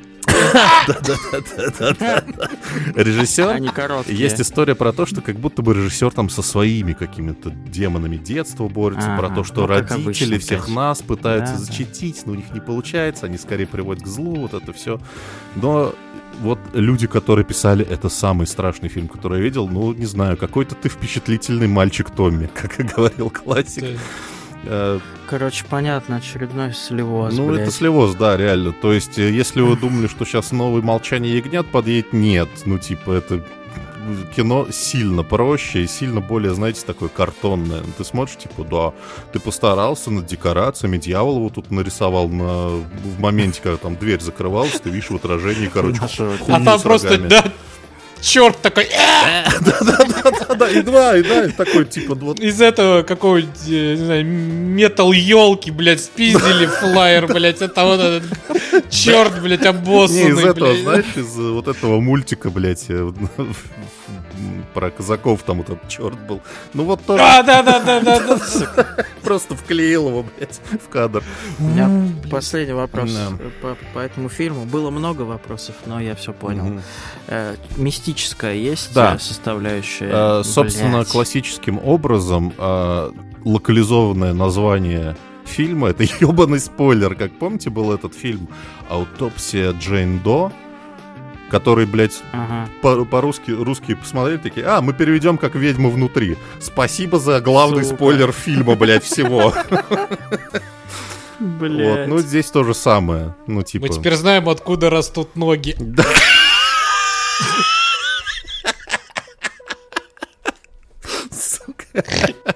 Режиссер, есть история про то, что как будто бы режиссер там со своими какими-то демонами детства борется, про то, что родители всех нас пытаются защитить, но у них не получается, они скорее приводят к злу, вот это все. Но вот люди, которые писали, это самый страшный фильм, который я видел, ну, не знаю, какой-то ты впечатлительный мальчик Томми, как и говорил классик. Короче, понятно, очередной слевоз, Ну, блядь. это слевоз, да, реально. То есть, если вы думали, что сейчас новый «Молчание ягнят» подъедет, нет. Ну, типа, это кино сильно проще и сильно более, знаете, такое картонное. Ты смотришь, типа, да, ты постарался над декорациями, дьявол его тут нарисовал на... в моменте, когда там дверь закрывалась, ты видишь в отражении, короче, а там просто, да, черт такой... Да-да-да, и два, и да, такой, типа, вот... Из этого какого-нибудь, не знаю, метал-елки, блядь, спиздили флаер, блядь, это вот этот черт, блядь, обоссанный, блядь. Не, из этого, блядь. знаешь, из вот этого мультика, блядь, про казаков там вот этот черт был. Ну вот тоже... А, да-да-да-да. Просто вклеил его, блядь, в кадр. У меня последний вопрос по, по этому фильму. Было много вопросов, но я все понял. Mm-hmm. Э, мистическая есть да. составляющая? Э, собственно, блядь. Классическим образом э, локализованное название фильма — это ебаный спойлер. Как помните, был этот фильм «Аутопсия Джейн До», который, блядь, ага. по- по-русски русские посмотрели, такие: а, мы переведем как «Ведьма внутри». Спасибо за главный Сука. спойлер фильма, блядь, всего. Вот, ну здесь то же самое. Ну, типа... Мы теперь знаем, откуда растут ноги. Да. Сука.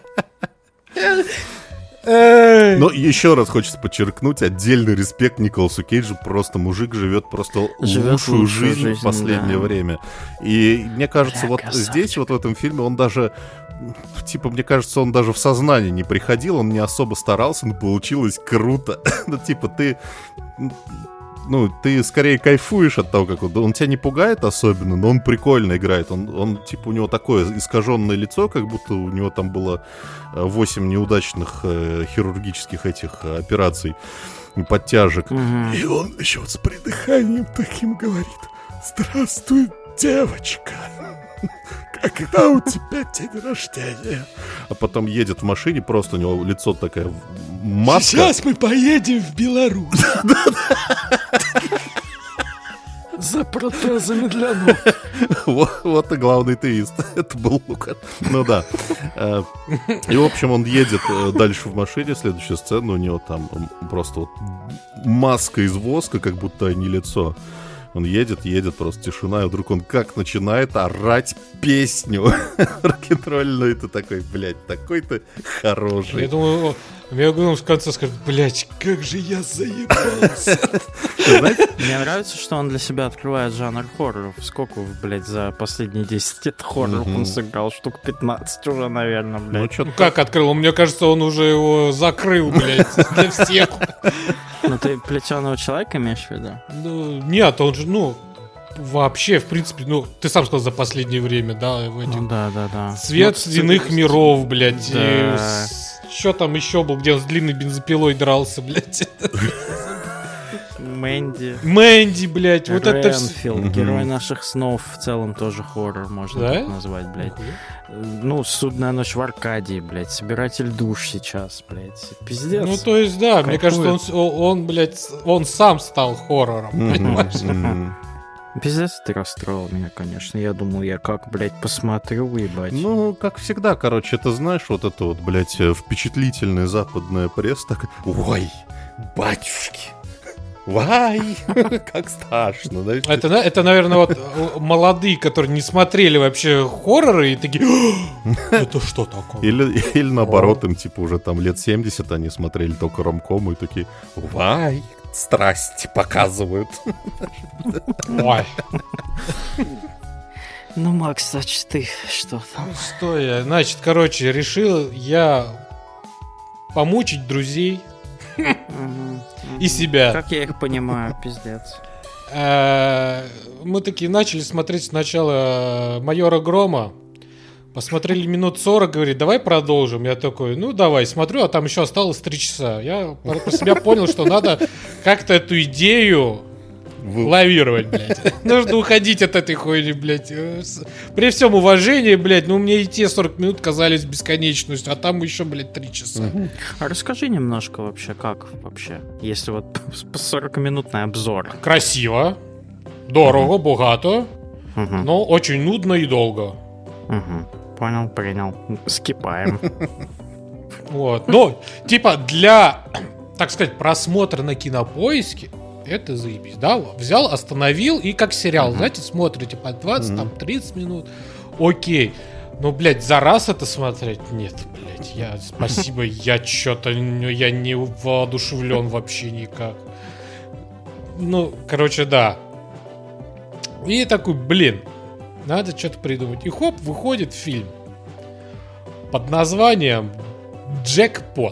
Но еще раз хочется подчеркнуть отдельный респект Николасу Кейджу. Просто мужик живет просто живет лучшую, лучшую жизнь, жизнь в последнее да. время. И мне кажется, Бля, вот красавчик. здесь, вот в этом фильме, он даже... Типа, мне кажется, он даже в сознание не приходил, он не особо старался, но получилось круто. Ну, типа, ты... ну, ты скорее кайфуешь от того, как он... Он тебя не пугает особенно, но он прикольно играет. Он, он типа, у него такое искаженное лицо, как будто у него там было восемь неудачных э, хирургических этих э, операций, подтяжек. Мгм. И он еще вот с придыханием таким говорит: «Здравствуй, девочка. Когда у тебя день рождения?» А потом едет в машине, просто у него лицо такая маска. Сейчас мы поедем в Беларусь. За протезами для ног. Вот, вот и главный твист. Это был Лука. Ну да. Э, И, в общем, он едет э, дальше в машине. Следующая сцена у него там м, просто вот маска из воска, как будто не лицо. Он едет, едет, просто тишина, и вдруг он как начинает орать песню рок-н-ролльную. И ты такой, блядь, такой-то Я хороший. думаю, я думаю, в конце скажет: блять, как же я заебался. Знаете, Мне нравится, что он для себя открывает жанр хорроров. Сколько, блядь, за последние десять лет хорроров Мгм. он сыграл? Штук пятнадцать уже, наверное, ну блядь. что Ну как открыл? Мне кажется, он уже его закрыл, блядь, для всех. Ну ты плетеного человека имеешь в виду? Ну, нет, он же, ну, вообще, в принципе, ну, ты сам сказал, за последнее время, да, в этих... Ну да, да, да. Цвет Ну, иных миров, блядь. Да. Что там еще был, где он с длинной бензопилой дрался, блядь? Мэнди. Мэнди, блядь, вот это все. Ренфилд, Мгм. герой наших снов, в целом тоже хоррор, можно Да? так назвать, блядь. Ну, «Судная ночь в Аркадии», блядь, «Собиратель душ» сейчас, блядь. Пиздец. Ну, то есть, да, мне Кайфует. кажется, он, с- о- он, блядь, с- он сам стал хоррором, Мгм, понимаешь? мгм. Пиздец, ты расстроил меня, конечно. Я думал, я как, блядь, посмотрю, ебать. Ну, как всегда, короче, это знаешь, вот это вот, блядь, э, впечатлительная западная пресса такая: «Ой, батюшки, вай, как страшно». знаешь. Это, на- это, наверное, вот э, молодые, которые не смотрели вообще хорроры и такие: «А, это что такое? Или, или наоборот, им типа уже там лет семьдесят, они смотрели только ромкомы и такие: «Вай, страсть показывают». Ой, Ну, Макс, значит, ты что там? что я? Значит, короче, решил я помучить друзей Мгм, и мгм. себя. Как я их понимаю, пиздец. Э, Мы такие начали смотреть сначала «Майора Грома». Посмотрели минут сорок, говорит: давай продолжим. Я такой: ну давай, смотрю, а там еще осталось три часа. Я про про себя понял, что надо как-то эту идею Вы- лавировать, блядь. Нужно уходить от этой хуйни, блядь. Э, с- При всем уважении, блядь, ну мне и те сорок минут казались бесконечностью, а там еще, блядь, три часа. Мгм. А расскажи немножко вообще, как вообще, если вот сорокаминутный обзор. Красиво, дорого, богато, Мгм, но очень нудно и долго. мгм. Понял, принял. Скипаем. Вот. Ну, типа, для, так сказать, просмотра на Кинопоиске это заебись, да? Взял, остановил и как сериал, Мгм. знаете, смотрите по двадцать, Мгм. там, тридцать минут. Окей. Но, блядь, за раз это смотреть? Нет, блядь. Я, спасибо, я чё-то, я не воодушевлен вообще никак. Ну, короче, да. И такой, блин, надо что-то придумать. И хоп, выходит фильм под названием «Джекпот».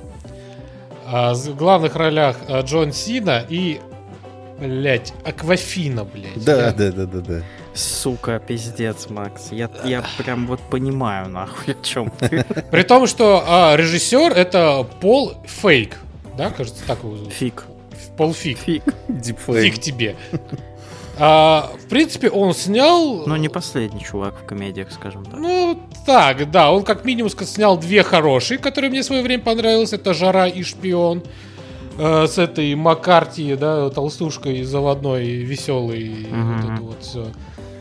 А, в главных ролях а, Джон Сина и, блядь, Аквафина, блядь. Да, Я- да, да, да, да. Сука, пиздец, Макс. Я, я прям вот понимаю, нахуй, о чем ты. При том, что а, режиссер это Пол Фейк. Да, кажется, так его зовут. Фиг. Пол Фиг. Фиг. Дипфейк. Фиг тебе. А, в принципе, он снял... Но не последний чувак в комедиях, скажем так. Ну, так, да, он как минимум ска- снял две хорошие, которые мне в свое время понравились. Это «Жара» и «Шпион». Э, с этой Маккарти, да, толстушкой заводной, веселой. Мгм. Вот это вот все.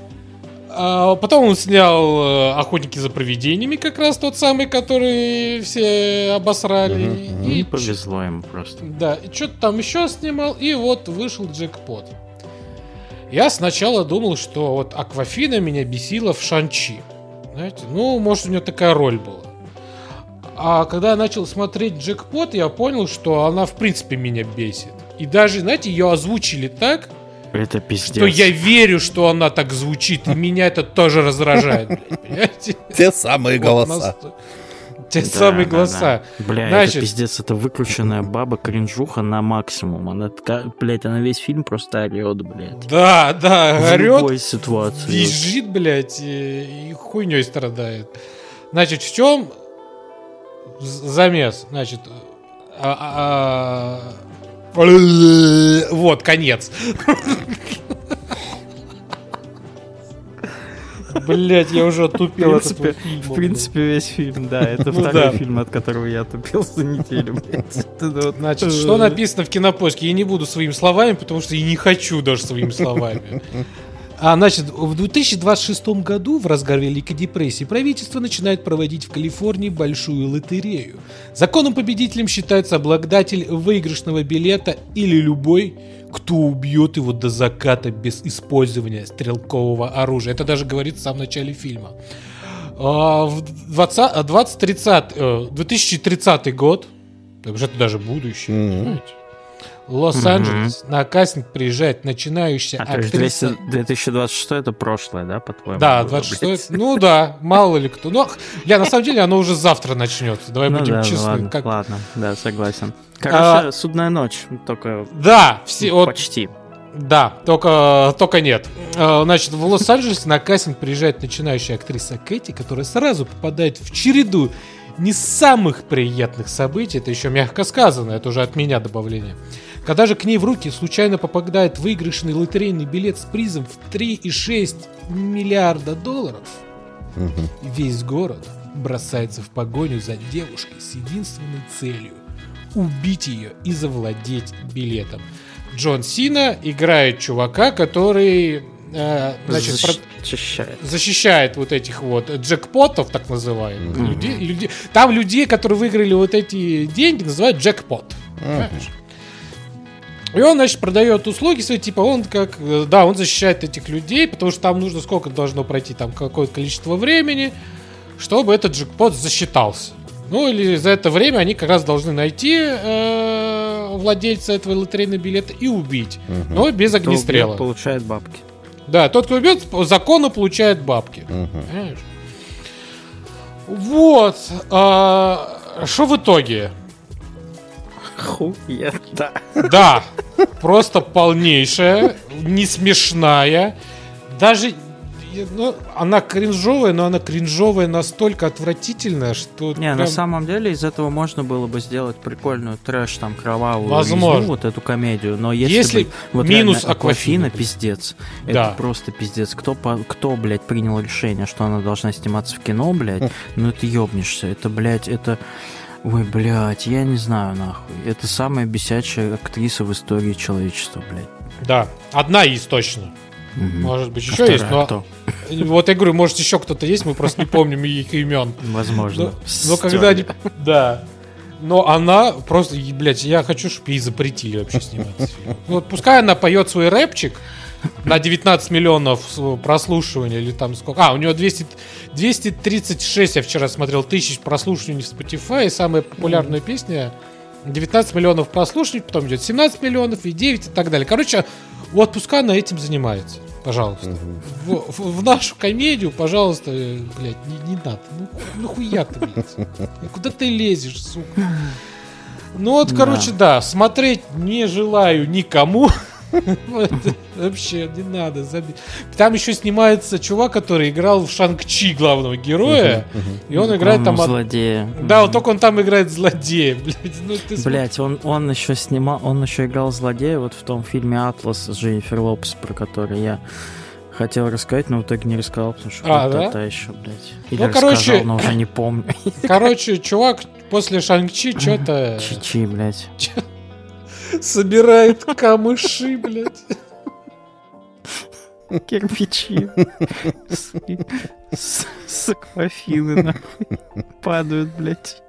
А потом он снял э, «Охотники за привидениями», как раз тот самый, который все обосрали. Мгм, мгм. И Не повезло ему просто. да, и что-то там еще снимал, и вот вышел «Джекпот». Я сначала думал, что вот Аквафина меня бесила в «Шан-Чи». Знаете, ну, может, у нее такая роль была. А когда я начал смотреть «Джекпот», я понял, что она, в принципе, меня бесит. И даже, знаете, ее озвучили так, Это пиздец. что я верю, что она так звучит, и меня это тоже раздражает, блядь, понимаете? Те самые Вот голоса. насто- Те Да, самые да, голоса. да. Бля, Значит- это пиздец, это выкрученная баба, кринжуха на максимум. Она такая, блядь, она весь фильм просто орёт, блядь. Да, да, В орёт, любой ситуации. визжит, блядь, и, и хуйней страдает. Значит, в чем замес? Значит, а- а- а- вот, конец. Блять, я уже В отупел от принципе, этого фильма, в принципе, весь фильм, да. Это Ну второй да. фильм, от которого я тупил за неделю, блядь. Это вот- Значит, что написано в Кинопоиске? Я не буду своими словами, потому что я не хочу даже своими словами. А, значит, в две тысячи двадцать шестом году, в разгар Великой депрессии, правительство начинает проводить в Калифорнии большую лотерею. Законным победителем считается обладатель выигрышного билета или любой, кто убьет его до заката без использования стрелкового оружия. Это даже говорится в самом начале фильма. А, в двадцать, двадцать тридцать, э, две тысячи тридцатый год, так же это даже будущее, Мгм. понимаете? Лос-Анджелес, на кастинг приезжает начинающая А, то есть актриса. две тысячи двадцать шестой это прошлое, да, по-твоему? Да, было, двадцать шестой. блядь? Ну да, мало ли кто. Ну, бля, на самом деле оно уже завтра начнется. Давай Ну будем да, ну честны. ладно, Как- ладно, да, согласен. Короче, «Судная ночь», только Да, все, вот, почти. да, только, только нет. А, Значит, в Лос-Анджелесе на кастинг приезжает начинающая актриса Кэти, которая сразу попадает в череду не самых приятных событий. Это еще мягко сказано, это уже от меня добавление. Когда же к ней в руки случайно попадает выигрышный лотерейный билет с призом в три и шесть миллиарда долларов, Мгм. весь город бросается в погоню за девушкой с единственной целью – убить ее и завладеть билетом. Джон Сина играет чувака, который э, значит, про- Защищает. защищает вот этих вот джекпотов, так называемых. Мгм. Людей- людей- Там людей, которые выиграли вот эти деньги, называют джекпот. Понимаешь? И он, значит, продает услуги свои, типа, он как, э, да, он защищает этих людей, потому что там нужно сколько должно пройти, там какое-то количество времени, чтобы этот джекпот засчитался. Ну, или за это время они как раз должны найти э, владельца этого лотерейного билета и убить. Мгм. Но без Кто убьет, огнестрела. получает бабки. Да, тот, кто убьет, по закону получает бабки. Мгм. Понимаешь? Вот. а, Что в итоге? Хуета. Да, просто полнейшая, не смешная. Даже, ну, она кринжовая, но она кринжовая настолько отвратительная, что... Не, прям- на самом деле из этого можно было бы сделать прикольную трэш, там, кровавую Возможно. резню, вот эту комедию. Но если, Если бы, вот минус реально Аквафина, Аквафина, пиздец. Да. Это просто пиздец. Кто, по- кто, блядь, принял решение, что она должна сниматься в кино, блядь, ну это ёбнешься. Это, блядь, это... Ой, блядь, я не знаю, нахуй. Это самая бесячая актриса в истории человечества, блядь. Да, одна есть точно. Мгм. Может быть, А еще есть, вторая но... кто? Вот я говорю, может, еще кто-то есть, мы просто не помним их имен. Возможно. Но, но когда они... Да. Но она просто, и, блядь, я хочу, чтобы ей запретили вообще сниматься. в фильме. Ну, вот пускай она поет свой рэпчик на девятнадцать миллионов с- прослушиваний или там сколько. А, у нее двести, двести тридцать шесть, я вчера смотрел, тысяч прослушиваний в Spotify. И самая популярная песня девятнадцать миллионов прослушиваний, потом идет семнадцать миллионов и девять и так далее. Короче, вот пускай она этим занимается. Пожалуйста. В, в- в нашу комедию, пожалуйста, э, блядь, не, не надо. Ну, ху- нахуя ты, блядь? Куда ты лезешь, сука? Ну вот, Да. короче, да, смотреть не желаю никому. Вот, вообще, не надо. заби- Там еще снимается чувак, который играл в Шанг-Чи главного героя. И он играет там... По-моему, от- злодея. Да, вот только он там играет злодея, блядь. Ну, ты смотри. Блять, он, он еще снимал, он еще играл злодея вот в том фильме «Атлас» с Дженнифер Лопес, про который я хотел рассказать, но в итоге не рассказал, потому что А, вот да? это еще, блядь. Или Ну, рассказал, короче- но уже не помню. Короче, чувак после Шанг-Чи что-то Чичи, блядь. собирает камыши, блядь. Кирпичи. С, с, с аквафины, нахуй. Падают, блядь.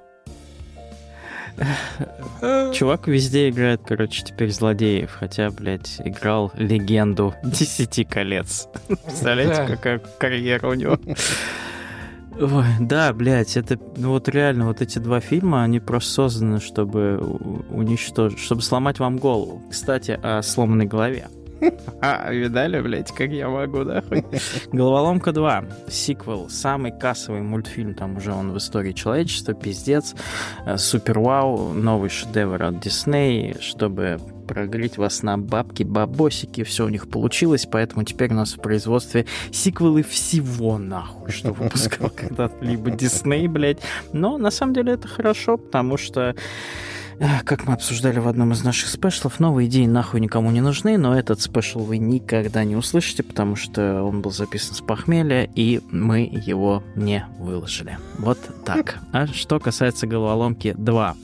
Чувак везде играет, короче, теперь злодеев, хотя, блядь, играл легенду Десяти колец. Представляете, Да. какая карьера у него? Ой, да, блядь, это, ну вот реально, вот эти два фильма, они просто созданы, чтобы у- уничтожить, чтобы сломать вам голову. Кстати, о сломанной голове. А, видали, блядь, как я могу, да? «Головоломка два». Сиквел. Самый кассовый мультфильм, там уже он в истории человечества. Пиздец. Супер вау. Новый шедевр от Дисней, чтобы прогреть вас на бабки, бабосики. Все у них получилось, поэтому теперь у нас в производстве сиквелы всего нахуй, что выпускал когда-либо Дисней, блядь. Но на самом деле это хорошо, потому что, как мы обсуждали в одном из наших спешлов, новые идеи нахуй никому не нужны, но этот спешл вы никогда не услышите, потому что он был записан с похмелья, и мы его не выложили. Вот так. А что касается «Головоломки два».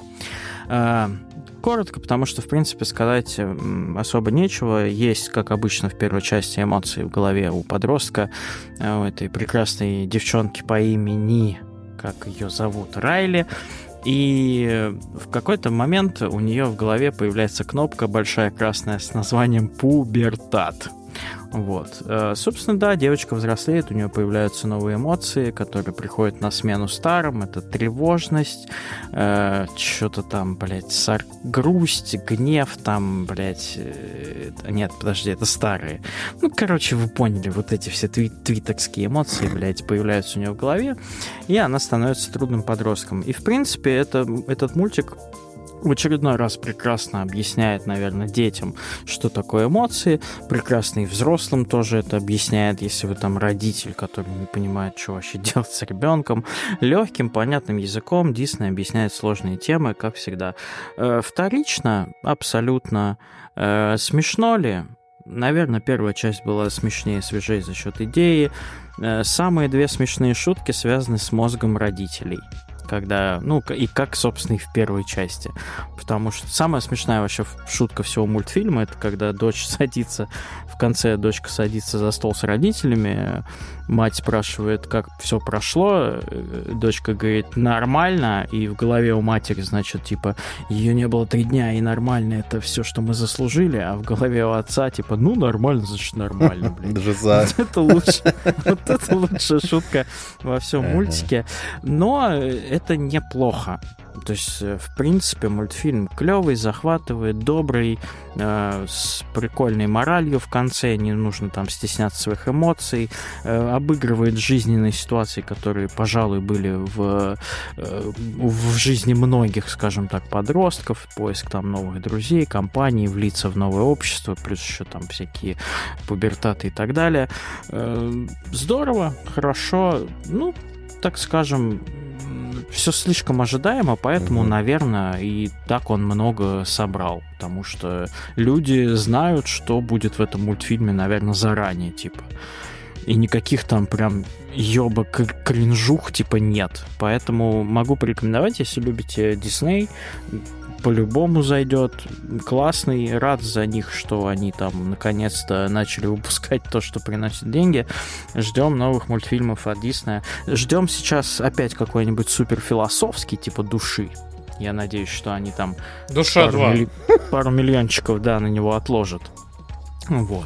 Коротко, потому что, в принципе, сказать особо нечего. Есть, как обычно, в первой части эмоции в голове у подростка, у этой прекрасной девчонки по имени, как ее зовут, Райли. И в какой-то момент у нее в голове появляется кнопка большая красная с названием «Пубертат». Вот. Собственно, да, девочка взрослеет, у нее появляются новые эмоции, которые приходят на смену старым. Это тревожность, э, что-то там, блядь, сар... грусть, гнев, там, блядь... Э, нет, подожди, это старые. Ну, короче, вы поняли, вот эти все тви- твиттерские эмоции, блядь, появляются у нее в голове, и она становится трудным подростком. И, в принципе, это, этот мультик в очередной раз прекрасно объясняет, наверное, детям, что такое эмоции. Прекрасно и взрослым тоже это объясняет, если вы там родитель, который не понимает, что вообще делать с ребенком. Легким, понятным языком Дисней объясняет сложные темы, как всегда. Э, вторично, абсолютно. Э, смешно ли? Наверное, первая часть была смешнее, свежее за счет идеи. Э, самые две смешные шутки связаны с мозгом родителей. Когда, ну, и как, собственно, и в первой части. Потому что самая смешная вообще шутка всего мультфильма — это когда дочь садится, в конце дочка садится за стол с родителями, мать спрашивает, как все прошло, дочка говорит, нормально, и в голове у матери, значит, типа, ее не было три дня, и нормально, это все, что мы заслужили, а в голове у отца, типа, ну, нормально, значит, нормально, блин. Даже за... Вот это лучше, вот это лучшая шутка во всем мультике. Но это неплохо. То есть, в принципе, мультфильм клевый, захватывает, добрый, э, с прикольной моралью в конце, не нужно там стесняться своих эмоций, э, обыгрывает жизненные ситуации, которые, пожалуй, были в, э, в жизни многих, скажем так, подростков, поиск там новых друзей, компаний, влиться в новое общество, плюс еще там всякие пубертаты и так далее. Э, здорово, хорошо, ну, так скажем, все слишком ожидаемо, поэтому, mm-hmm. наверное, и так он много собрал, потому что люди знают, что будет в этом мультфильме, наверное, заранее, типа. И никаких там прям ёба кринжух, типа, нет. Поэтому могу порекомендовать, если любите Дисней, по-любому зайдет. Классный, рад за них, что они там наконец-то начали выпускать то, что приносит деньги. Ждем новых мультфильмов от Диснея. Ждем сейчас опять какой-нибудь суперфилософский, типа «Души». Я надеюсь, что они там Душа пару, два. Милли... пару миллиончиков, да, на него отложат. Вот.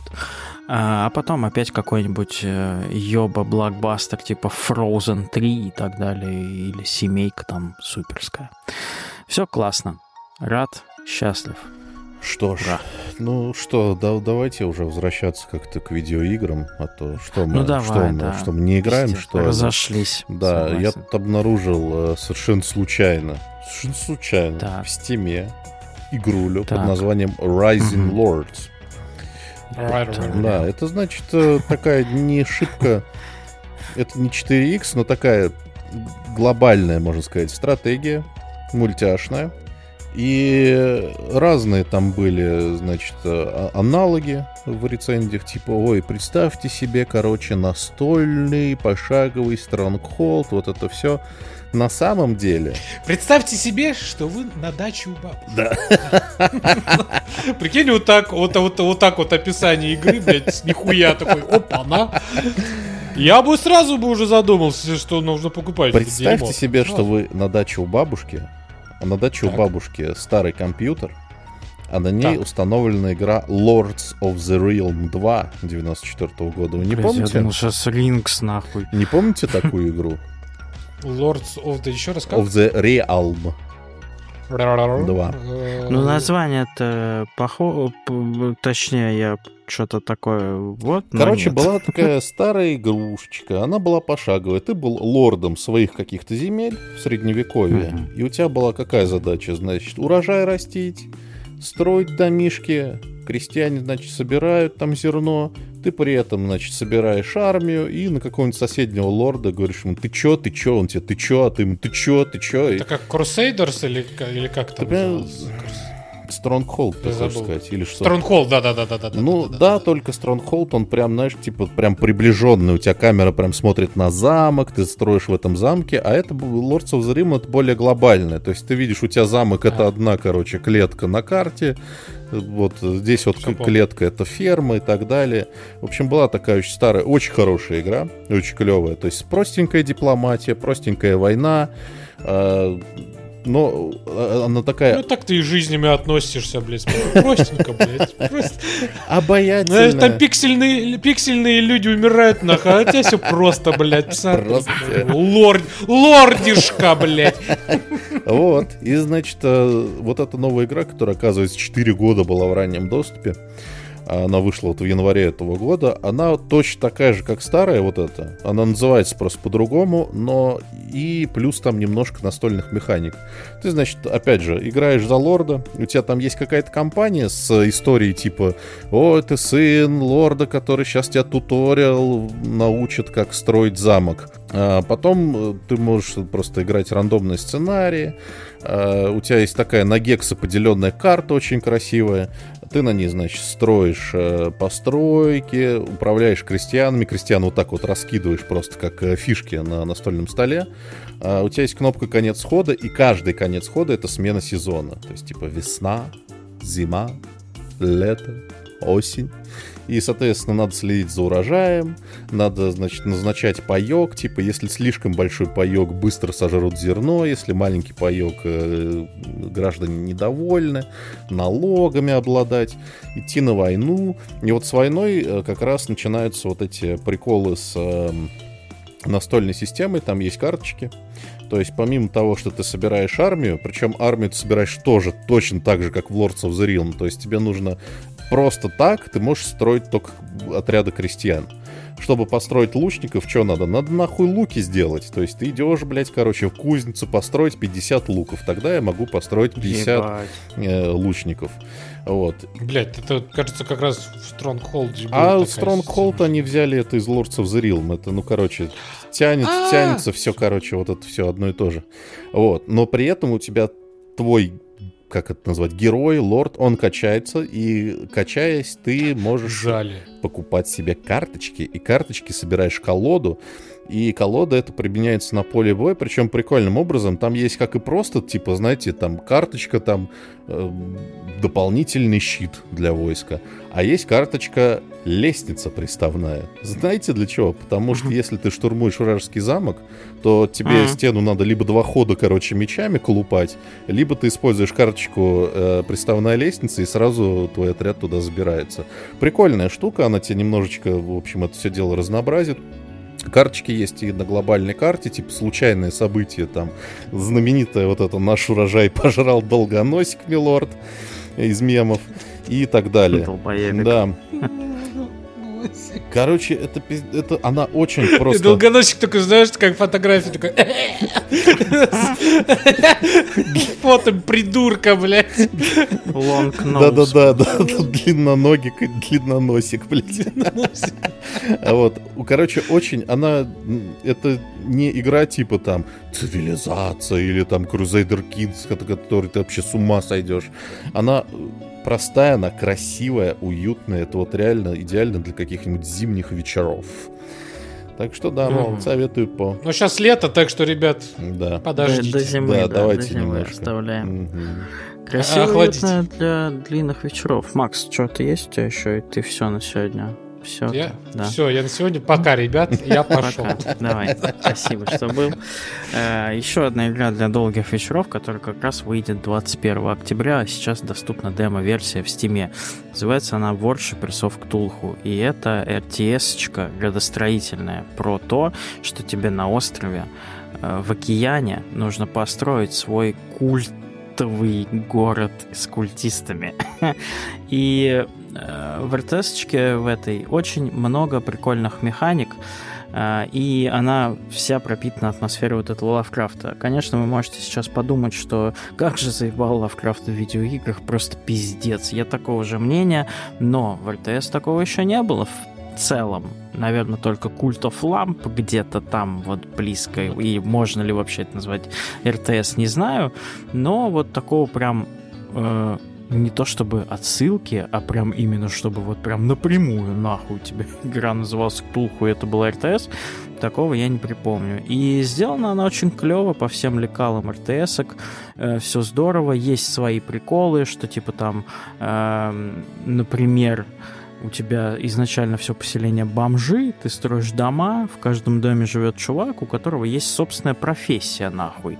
А потом опять какой-нибудь э, ёба-блокбастер типа Frozen три и так далее, или семейка там суперская. Все классно. Рад, счастлив. Что ж, Ура. ну что, да, давайте уже возвращаться как-то к видеоиграм, а то что мы, ну, давай, что, мы да. что мы не играем, Пиздец, что ли? Разошлись. Да, Согласен. я тут обнаружил э, совершенно случайно, совершенно случайно так. в Стиме игрулю так. под названием Rising mm-hmm. Lords. Right, right, right. Да, это значит э, такая не шибко, это не четыре икс, но такая глобальная, можно сказать, стратегия, мультяшная. И разные там были, значит, аналоги в рецензиях, типа, ой, представьте себе, короче, настольный, пошаговый Stronghold, вот это все. На самом деле... Представьте себе, что вы на даче у бабушки. Да. Прикинь, вот так вот, вот, вот так вот описание игры, блядь, с нихуя такой, опа-на. Я бы сразу бы уже задумался, что нужно покупать. Представьте себе, что вы на даче у бабушки, а на даче так. у бабушки старый компьютер, а на ней так. установлена игра Lords of the Realm два девяносто четвёртого года. Вы не Блядь, помните? Я думал, сейчас Rings, нахуй. Не помните такую игру? Lords of the... Еще раз как? Of the Realm. два. Ну, название-то похоже, точнее, я что-то такое, вот. Короче, была такая старая игрушечка, она была пошаговая. Ты был лордом своих каких-то земель в Средневековье, mm-hmm. и у тебя была какая задача, значит, урожай растить, строить домишки, крестьяне, значит, собирают там зерно, ты при этом, значит, собираешь армию и на какого-нибудь соседнего лорда говоришь ему, ты чё, ты чё, он тебе, ты чё, а ты ему, ты чё, ты чё. Это как Crusaders или, или как там называлось? Stronghold, ты хочешь сказать, или что? Stronghold, да-да-да. Ну, да, да, да, только Stronghold, он прям, знаешь, типа, прям приближенный. У тебя камера прям смотрит на замок, ты строишь в этом замке, а это Lords of the Realm, это более глобальное. То есть ты видишь, у тебя замок, это а. одна, короче, клетка на карте, вот здесь вот Все клетка, помню. Это ферма и так далее. В общем, была такая очень старая, очень хорошая игра, очень клевая. То есть простенькая дипломатия, простенькая война, но она такая... Ну, так ты и жизнями относишься, блядь. Простенько, блядь. Просто... Обаятельно. Знаешь, там пиксельные, пиксельные люди умирают, нахуй, а у тебя все просто, блядь. Просто... Лорд... Лордишка, блядь. Вот. И, значит, вот эта новая игра, которая, оказывается, четыре года была в раннем доступе, она вышла вот в январе этого года, она точно такая же, как старая вот эта. Она называется просто по-другому, но и плюс там немножко настольных механик. Ты, значит, опять же, играешь за лорда, у тебя там есть какая-то компания с историей типа «О, ты сын лорда, который сейчас тебя туториал научит, как строить замок». А потом ты можешь просто играть рандомные сценарии. У тебя есть такая на гексы поделенная карта очень красивая. Ты на ней, значит, строишь э, постройки, управляешь крестьянами. Крестьян вот так вот раскидываешь просто как э, фишки на настольном столе. А у тебя есть кнопка «Конец хода», и каждый конец хода — это смена сезона. То есть, типа, весна, зима, лето, осень. И, соответственно, надо следить за урожаем, надо, значит, назначать паёк, типа, если слишком большой паёк, быстро сожрут зерно, если маленький паёк, э, граждане недовольны, налогами обладать, идти на войну. И вот с войной э, как раз начинаются вот эти приколы с э, настольной системой, там есть карточки. То есть помимо того, что ты собираешь армию, причем армию ты собираешь тоже точно так же, как в Lords of the Realm, то есть тебе нужно просто так, ты можешь строить только отряды крестьян. Чтобы построить лучников, что надо? Надо нахуй луки сделать. То есть ты идешь, блядь, короче, в кузницу построить пятьдесят луков. Тогда я могу построить пятьдесят э, лучников. Вот. Блядь, это, кажется, как раз в Stronghold. А Stronghold они взяли это из Lords of the Realm. Это, ну, короче, тянется, тянется все, короче, вот это все одно и то же. Вот. Но при этом у тебя твой, как это назвать, герой, лорд, он качается, и качаясь, ты можешь Жали. покупать себе карточки, и карточки собираешь колоду, и колода это применяется на поле боя, причем прикольным образом, там есть как и просто, типа, знаете, там карточка, там э, дополнительный щит для войска, а есть карточка лестница приставная. Знаете для чего? Потому что если ты штурмуешь вражеский замок, то тебе uh-huh. стену надо либо два хода, короче, мечами колупать, либо ты используешь карточку э, приставная лестница, и сразу твой отряд туда забирается. Прикольная штука, она тебе немножечко, в общем, это все дело разнообразит. Карточки есть и на глобальной карте, типа случайные события, там знаменитое вот это «Наш урожай пожрал долгоносик, милорд» из мемов и так далее. Долбоебик. Да. Короче, это, это она очень просто... И долгоносик такой, знаешь, как фотография, такой... Фото придурка, блядь. Да-да-да, длинноногий, длинноносик, блядь. Вот, короче, очень, она... Это не игра типа там «Цивилизация» или там «Crusader Kings», который ты вообще с ума сойдешь. Она... простая, она красивая, уютная. Это вот реально идеально для каких-нибудь зимних вечеров. Так что да, mm. советую по... Ну, сейчас лето, так что, ребят, да. подождите. До, до зимы, да, да, давайте до зимы немножко. Оставляем. Угу. Красиво, уютно для длинных вечеров. Макс, что-то есть у тебя еще? И ты все на сегодня? Все, я? Да. Все, я на сегодня. Пока, ребят, я пошел. Пока. Давай, спасибо, что был. Еще одна игра для долгих вечеров, которая как раз выйдет двадцать первого октября, а сейчас доступна демо-версия в Steam. Называется она Worshippers of Cthulhu, и это эр ти эс-очка градостроительная про то, что тебе на острове в океане нужно построить свой культ культовый город с культистами. И в эр ти эс-очке в этой очень много прикольных механик, и она вся пропитана атмосферой вот этого Лавкрафта. Конечно, вы можете сейчас подумать, что как же заебал Лавкрафт в видеоиграх, просто пиздец. Я такого же мнения, но в эр ти эс такого еще не было в целом. Наверное, только Cult of Lamp где-то там вот близко, и можно ли вообще это назвать эр ти эс, не знаю, но вот такого прям... Э- не то чтобы отсылки, а прям именно чтобы вот прям напрямую нахуй тебе игра называлась Ктулху, и это был эр ти эс, такого я не припомню. И сделана она очень клево по всем лекалам эр ти эс-ок, э, все здорово, есть свои приколы, что типа там, э, например, у тебя изначально все поселение бомжи, ты строишь дома, в каждом доме живет чувак, у которого есть собственная профессия нахуй.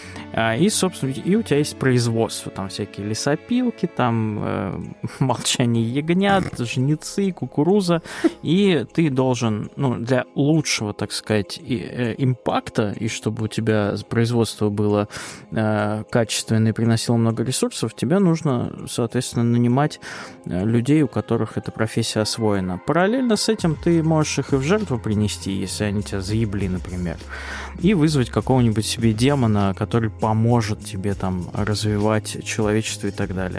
И, собственно, и у тебя есть производство, там всякие лесопилки, там э, молчание ягнят, жнецы, кукуруза, и ты должен, ну, для лучшего, так сказать, и, э, импакта, и чтобы у тебя производство было э, качественное и приносило много ресурсов, тебе нужно, соответственно, нанимать людей, у которых эта профессия освоена. Параллельно с этим ты можешь их и в жертву принести, если они тебя заебли, например, и вызвать какого-нибудь себе демона, который поможет тебе там развивать человечество и так далее.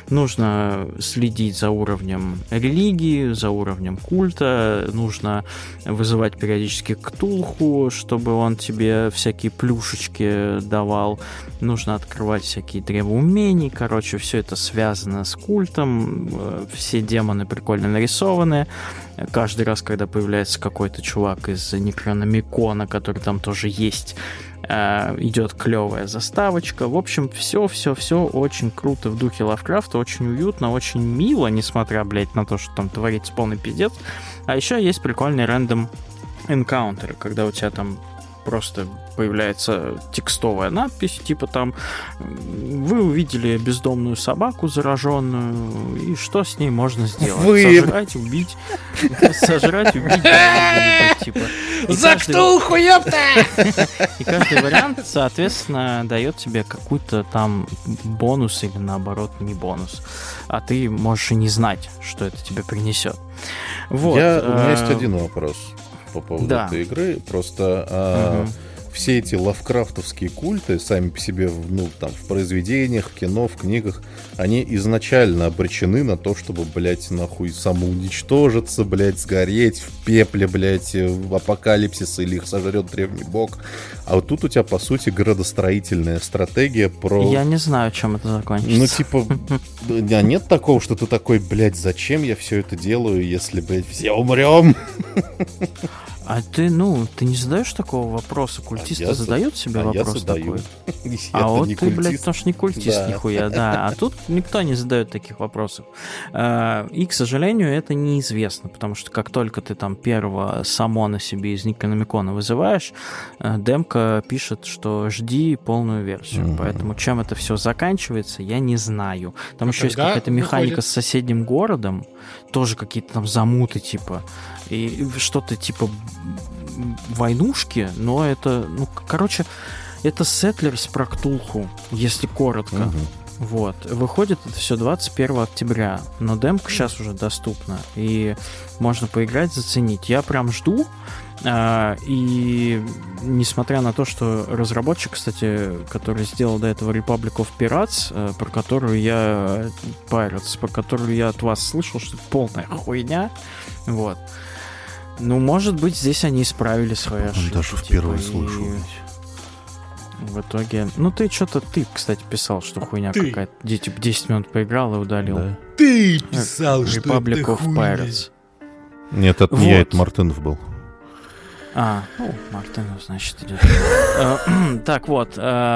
Нужно следить за уровнем религии, за уровнем культа, нужно вызывать периодически Ктулху, чтобы он тебе всякие плюшечки давал, нужно открывать всякие древа умений, короче, все это связано с культом, все демоны прикольно нарисованы. Каждый раз, когда появляется какой-то чувак из Некрономикона, который там тоже есть, идет клевая заставочка. В общем, все-все-все очень круто в духе Лавкрафта, очень уютно, очень мило, несмотря, блядь, на то, что там творится полный пиздец. А еще есть прикольный рандом энкаунтеры, когда у тебя там просто появляется текстовая надпись, типа там вы увидели бездомную собаку зараженную, и что с ней можно сделать? Вы... Сожрать, убить. Сожрать, убить. Типа. За Ктулху, ёпта! И каждый вариант, соответственно, дает тебе какой-то там бонус или, наоборот, не бонус. А ты можешь и не знать, что это тебе принесет. Вот. Я... У меня есть один вопрос по поводу да. этой игры. Просто а, угу. все эти лавкрафтовские культы сами по себе, ну, там, в произведениях, в кино, в книгах, они изначально обречены на то, чтобы, блядь, нахуй самоуничтожиться, блядь, сгореть в пепле, блядь, в апокалипсис, или их сожрет древний бог. А вот тут у тебя, по сути, градостроительная стратегия про... Я не знаю, чем это закончится. Ну, типа, а нет такого, что ты такой, блядь, зачем я все это делаю, если, блядь, все умрем? А ты, ну, ты не задаешь такого вопроса? Культисты а задают себе а вопрос такой? А вот ты, культист. Блядь, тоже не культист, да. Нихуя, да. А тут никто не задает таких вопросов. И, к сожалению, это неизвестно, потому что как только ты там первого самона себе из Некрономикона вызываешь, демка пишет, что жди полную версию. Mm-hmm. Поэтому чем это все заканчивается, я не знаю. Там а еще есть какая-то механика выходит... с соседним городом, тоже какие-то там замуты, типа, и что-то типа войнушки, но это, ну, короче, это Settlers про Ктулху, если коротко. Uh-huh. Вот. Выходит это все двадцать первого октября, но демка сейчас уже доступна, и можно поиграть, заценить. Я прям жду, а, и несмотря на то, что разработчик, кстати, который сделал до этого Republic of Pirates, про которую я Pirates, про которую я от вас слышал, что это полная хуйня, вот. Ну, может быть, здесь они исправили свои ошибки. Даже впервые типа, слышу. И... В итоге... Ну, ты что-то... Ты, кстати, писал, что хуйня ты. Какая-то. Типа десять минут поиграл и удалил. Да. Ты писал, Republic что это of хуйня. Pirates. Нет, это вот. Не я, это Мартынов был. А, ну, Мартынов, значит, идет. Так вот.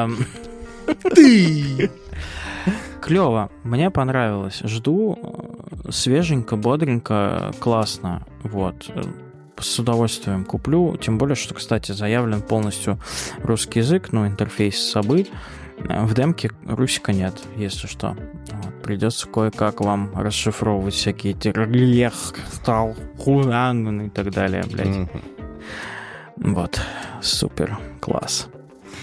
Ты! Клево, мне понравилось. Жду свеженько, бодренько, классно. Вот. С удовольствием куплю. Тем более, что, кстати, заявлен полностью русский язык, ну, интерфейс сабы. В демке русика нет, если что. Вот. Придется кое-как вам расшифровывать всякие эти рельеф, стал, хулан и так далее, блядь. Mm-hmm. Вот. Супер. Класс.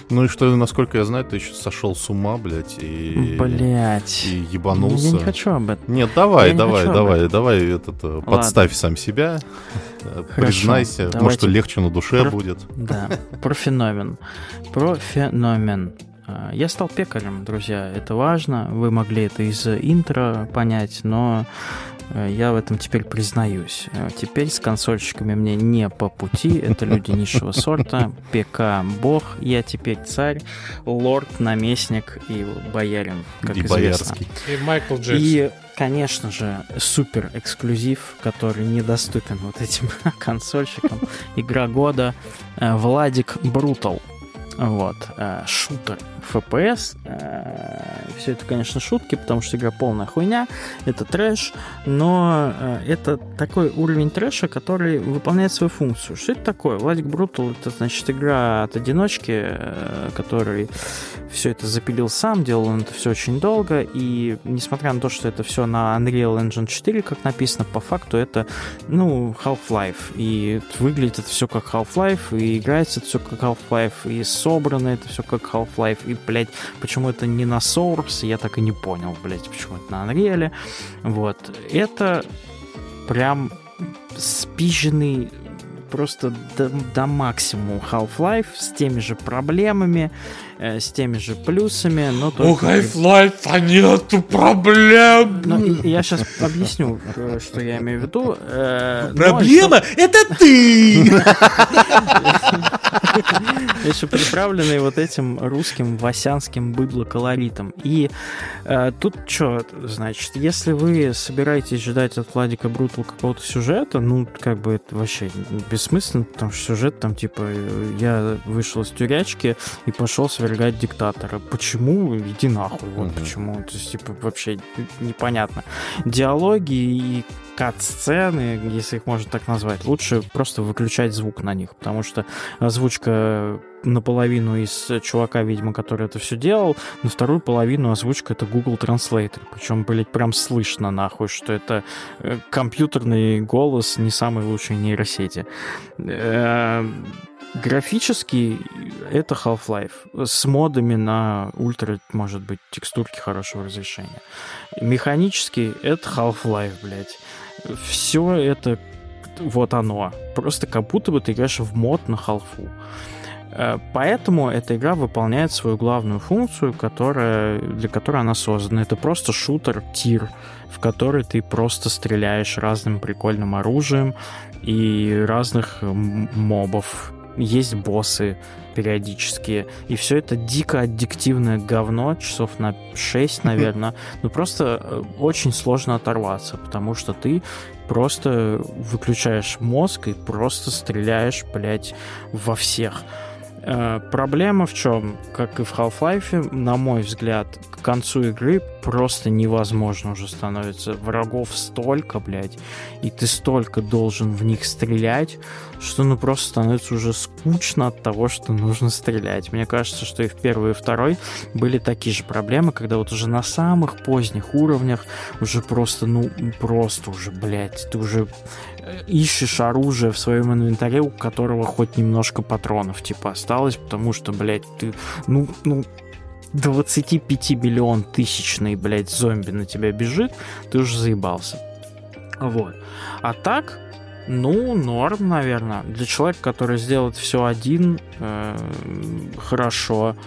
Ну и что, насколько я знаю, ты еще сошел с ума, блядь, и... Блядь. И ебанулся. Я не хочу об этом. Нет, давай, Я давай, не давай, давай, этот, подставь сам себя, Хорошо, признайся, давайте. Может, легче на душе Про... будет. Да, про феномен. Про феномен. Я стал пекарем, друзья, это важно. Вы могли это из интро понять, но я в этом теперь признаюсь. Теперь с консольщиками мне не по пути. Это люди низшего сорта. ПК бог. Я теперь царь, лорд, наместник и боярин, как и известно. Боярский. И Майкл Джексон. И, конечно же, супер эксклюзив, который недоступен вот этим консольщикам. Игра года. Владик Брутал. Вот, шутер эф пи эс. Все это, конечно, шутки, потому что игра полная хуйня, это трэш, но это такой уровень трэша, который выполняет свою функцию. Что это такое? Владик Брутал — это, значит, игра от одиночки, который все это запилил сам, делал он это все очень долго, и несмотря на то, что это все на Unreal Engine четыре, как написано, по факту это, ну, Half-Life, и выглядит это все как Half-Life, и играется это все как Half-Life, и собрано это все как Half-Life, и, блядь, почему это не на Source, я так и не понял, блядь, почему это на Unreal. Вот. Это прям спизженный просто до, до максимума Half-Life с теми же проблемами, э, с теми же плюсами, но только... У Half-Life нету проблем! Ну, я сейчас объясню, что я имею в виду. Э, Проблема — это ты! Еще приправленный вот этим русским васянским быдло-колоритом. И э, тут что, значит, если вы собираетесь ждать от Владика Брутал какого-то сюжета, ну, как бы это вообще бессмысленно, потому что сюжет там, типа, я вышел из тюрячки и пошел свергать диктатора. Почему? Иди нахуй. Вот uh-huh. почему. То есть, типа, вообще непонятно. Диалоги и кат-сцены, если их можно так назвать, лучше просто выключать звук на них, потому что озвучка наполовину из чувака, видимо, который это все делал, на вторую половину озвучка — это Google Translator. Причем, блядь, прям слышно нахуй, что это компьютерный голос не самой лучшей нейросети. Графически это Half-Life с модами на ультра, может быть, текстурки хорошего разрешения. Механически это Half-Life, блядь. Все это вот оно. Просто как будто бы ты играешь в мод на халфу. Поэтому эта игра выполняет свою главную функцию, которая, для которой она создана. Это просто шутер-тир, в который ты просто стреляешь разным прикольным оружием и разных мобов. Есть боссы периодические. И все это дико аддиктивное говно, часов на шесть, наверное. Ну, просто очень сложно оторваться, потому что ты просто выключаешь мозг и просто стреляешь, блядь, во всех. Проблема в чем? Как и в Half-Life, на мой взгляд, к концу игры просто невозможно уже становится. Врагов столько, блядь, и ты столько должен в них стрелять, что ну просто становится уже скучно от того, что нужно стрелять. Мне кажется, что и в первой, и второй были такие же проблемы, когда вот уже на самых поздних уровнях уже просто, ну, просто уже, блядь, ты уже ищешь оружие в своем инвентаре, у которого хоть немножко патронов, типа, осталось, потому что, блядь, ты, ну, ну, двадцать пять миллион тысячный, блядь, зомби на тебя бежит, ты уже заебался. Вот. А так, ну, норм, наверное. Для человека, который сделает все один, э, хорошо.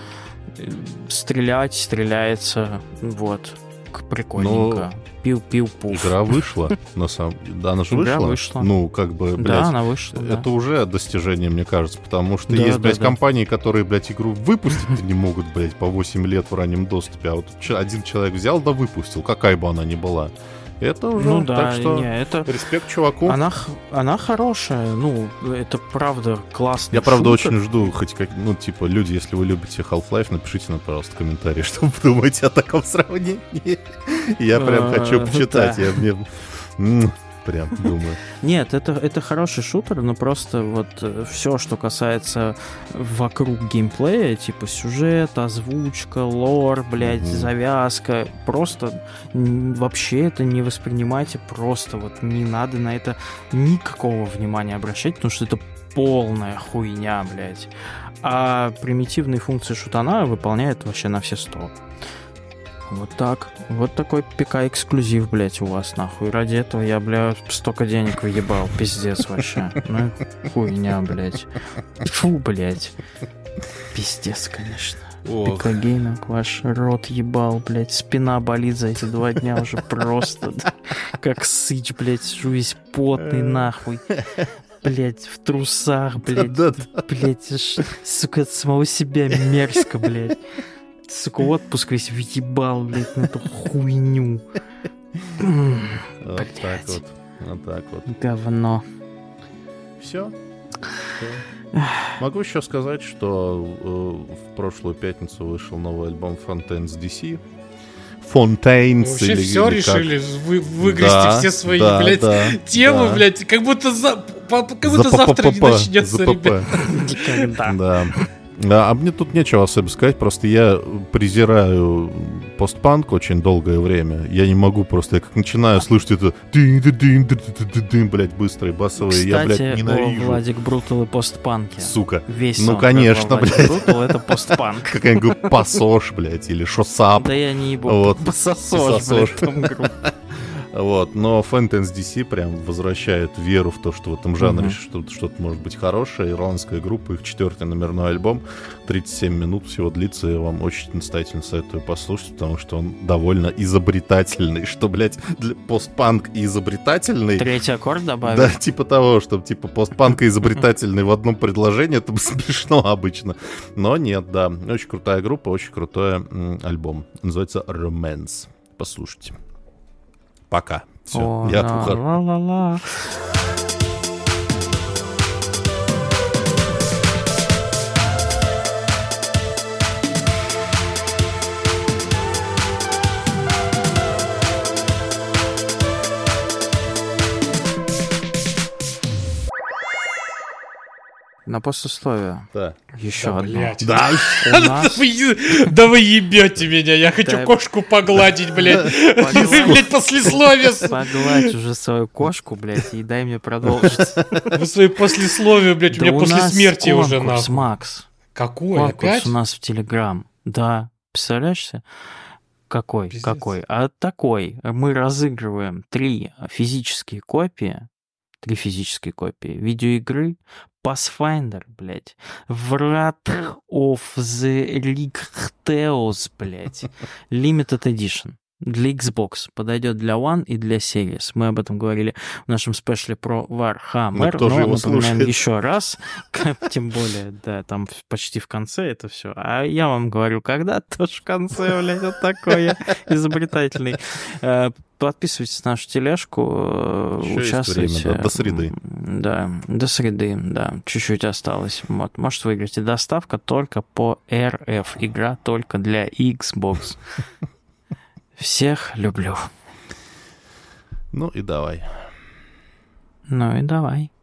Стрелять, стреляется, вот. Прикольненько. Но... Пил-пил-пуф. Игра вышла, на самом деле. Да, она же вышла. Игра вышла. Ну, как бы, блядь. Да, она вышла, это да. уже достижение, мне кажется, потому что да, есть, да, блядь, да. компании, которые, блядь, игру выпустить не могут, блядь, по восемь лет в раннем доступе, а вот один человек взял да выпустил, какая бы она ни была. Это уже, ну, да, так что не, это... респект чуваку. Она, она хорошая, ну, это правда классно. Я, правда, шутер. Очень жду, хоть как, ну, типа, люди, если вы любите Half-Life, напишите нам, пожалуйста, комментарий, что вы думаете о таком сравнении. Я прям хочу почитать, я мне... Прям думаю. Нет, это, это хороший шутер, но просто вот все, что касается вокруг геймплея, типа сюжет, озвучка, лор, блядь, mm-hmm. завязка, просто вообще это не воспринимайте, просто вот не надо на это никакого внимания обращать, потому что это полная хуйня, блядь. А примитивные функции шутана выполняет вообще на все сто. Вот так. Вот такой пи кей-эксклюзив, блядь, у вас, нахуй. Ради этого я, блядь, столько денег выебал. Пиздец вообще. Ну, хуйня, блядь. Фу, блядь. Пиздец, конечно. Пикагейминг, ваш рот ебал, блядь. Спина болит за эти два дня уже просто. Как сыч, блядь. Сижу весь потный, нахуй. Блядь, в трусах, блядь. Блядь, сука, от самого себя мерзко, блядь. Сука, отпуск весь въебал, блядь, на эту хуйню. Вот так вот. Вот так вот. Говно. Все. Могу еще сказать, что э, в прошлую пятницу вышел новый альбом Fontaines ди си. Fontaines. Вообще или, все или решили как? вы, выгрести да, все свои, да, блядь, да, темы, да. блядь, как будто, за, по, как будто За завтра не ППП, начнется, за ПП. ребят. Никогда. Да. А, а мне тут нечего особо сказать, просто я презираю постпанк очень долгое время. Я не могу просто, я как начинаю слышать это дын-дын-дын-дын-дын-дын, блядь, быстрые басовые, я, блядь, Кстати, о ненавижу. Владик Брутал и постпанке. Сука. Весь Ну, он, конечно, Владик блядь. Брутал — это постпанк. Какая-нибудь пассож, блядь, или шоссап. Да я не ебу. Вот. Пососож, Пососож. блядь, там группа. Вот, но Fontaines ди си прям возвращает веру в то, что в этом жанре Мгм. что-то, что-то может быть хорошее. Ирландская группа, их четвертый номерной альбом, тридцать семь минут всего длится, я вам очень настоятельно советую послушать, потому что он довольно изобретательный, что, блядь, для постпанк и изобретательный. Третий аккорд добавил. Да, типа того, что типа постпанк и изобретательный в одном предложении, это смешно обычно. Но нет, да, очень крутая группа, очень крутой м, альбом. Называется Romance. Послушайте. Пока. Все, О, я ла- ухожу. ла-ла-ла. На послесловие Да. еще Да, одно. блядь. Да. У Да нас вы, да вы ебете меня, я хочу Да. кошку погладить, блядь. Вы, блядь, послесловие, с- погладь уже свою кошку, блядь, и дай мне продолжить. вы свои послесловия, блядь, у Да меня у после нас смерти уже конкурс, нахуй. Макс. Какой, Конкурс опять? у нас в Телеграм. Да, представляешь себе? Какой? Пиздец. Какой? А такой. Мы разыгрываем три физические копии, три физические копии видеоигры Pathfinder, блядь. Wrath of the Lichteos, блядь. Limited Edition. Для Xbox. Подойдет для One и для Series. Мы об этом говорили в нашем спешле про Warhammer. Ну, кто же но его напоминаем слушает? еще раз. Тем более, да, там почти в конце это все. А я вам говорю, когда тоже в конце, блядь, вот такой я изобретательный. Э, Подписывайтесь на нашу тележку, э, Еще есть участвуйте. время, да, до среды. Да, до среды, да, чуть-чуть осталось. Вот, может выиграть. И доставка только по эр эф. Игра только для Xbox. Всех люблю. Ну и давай. Ну и давай.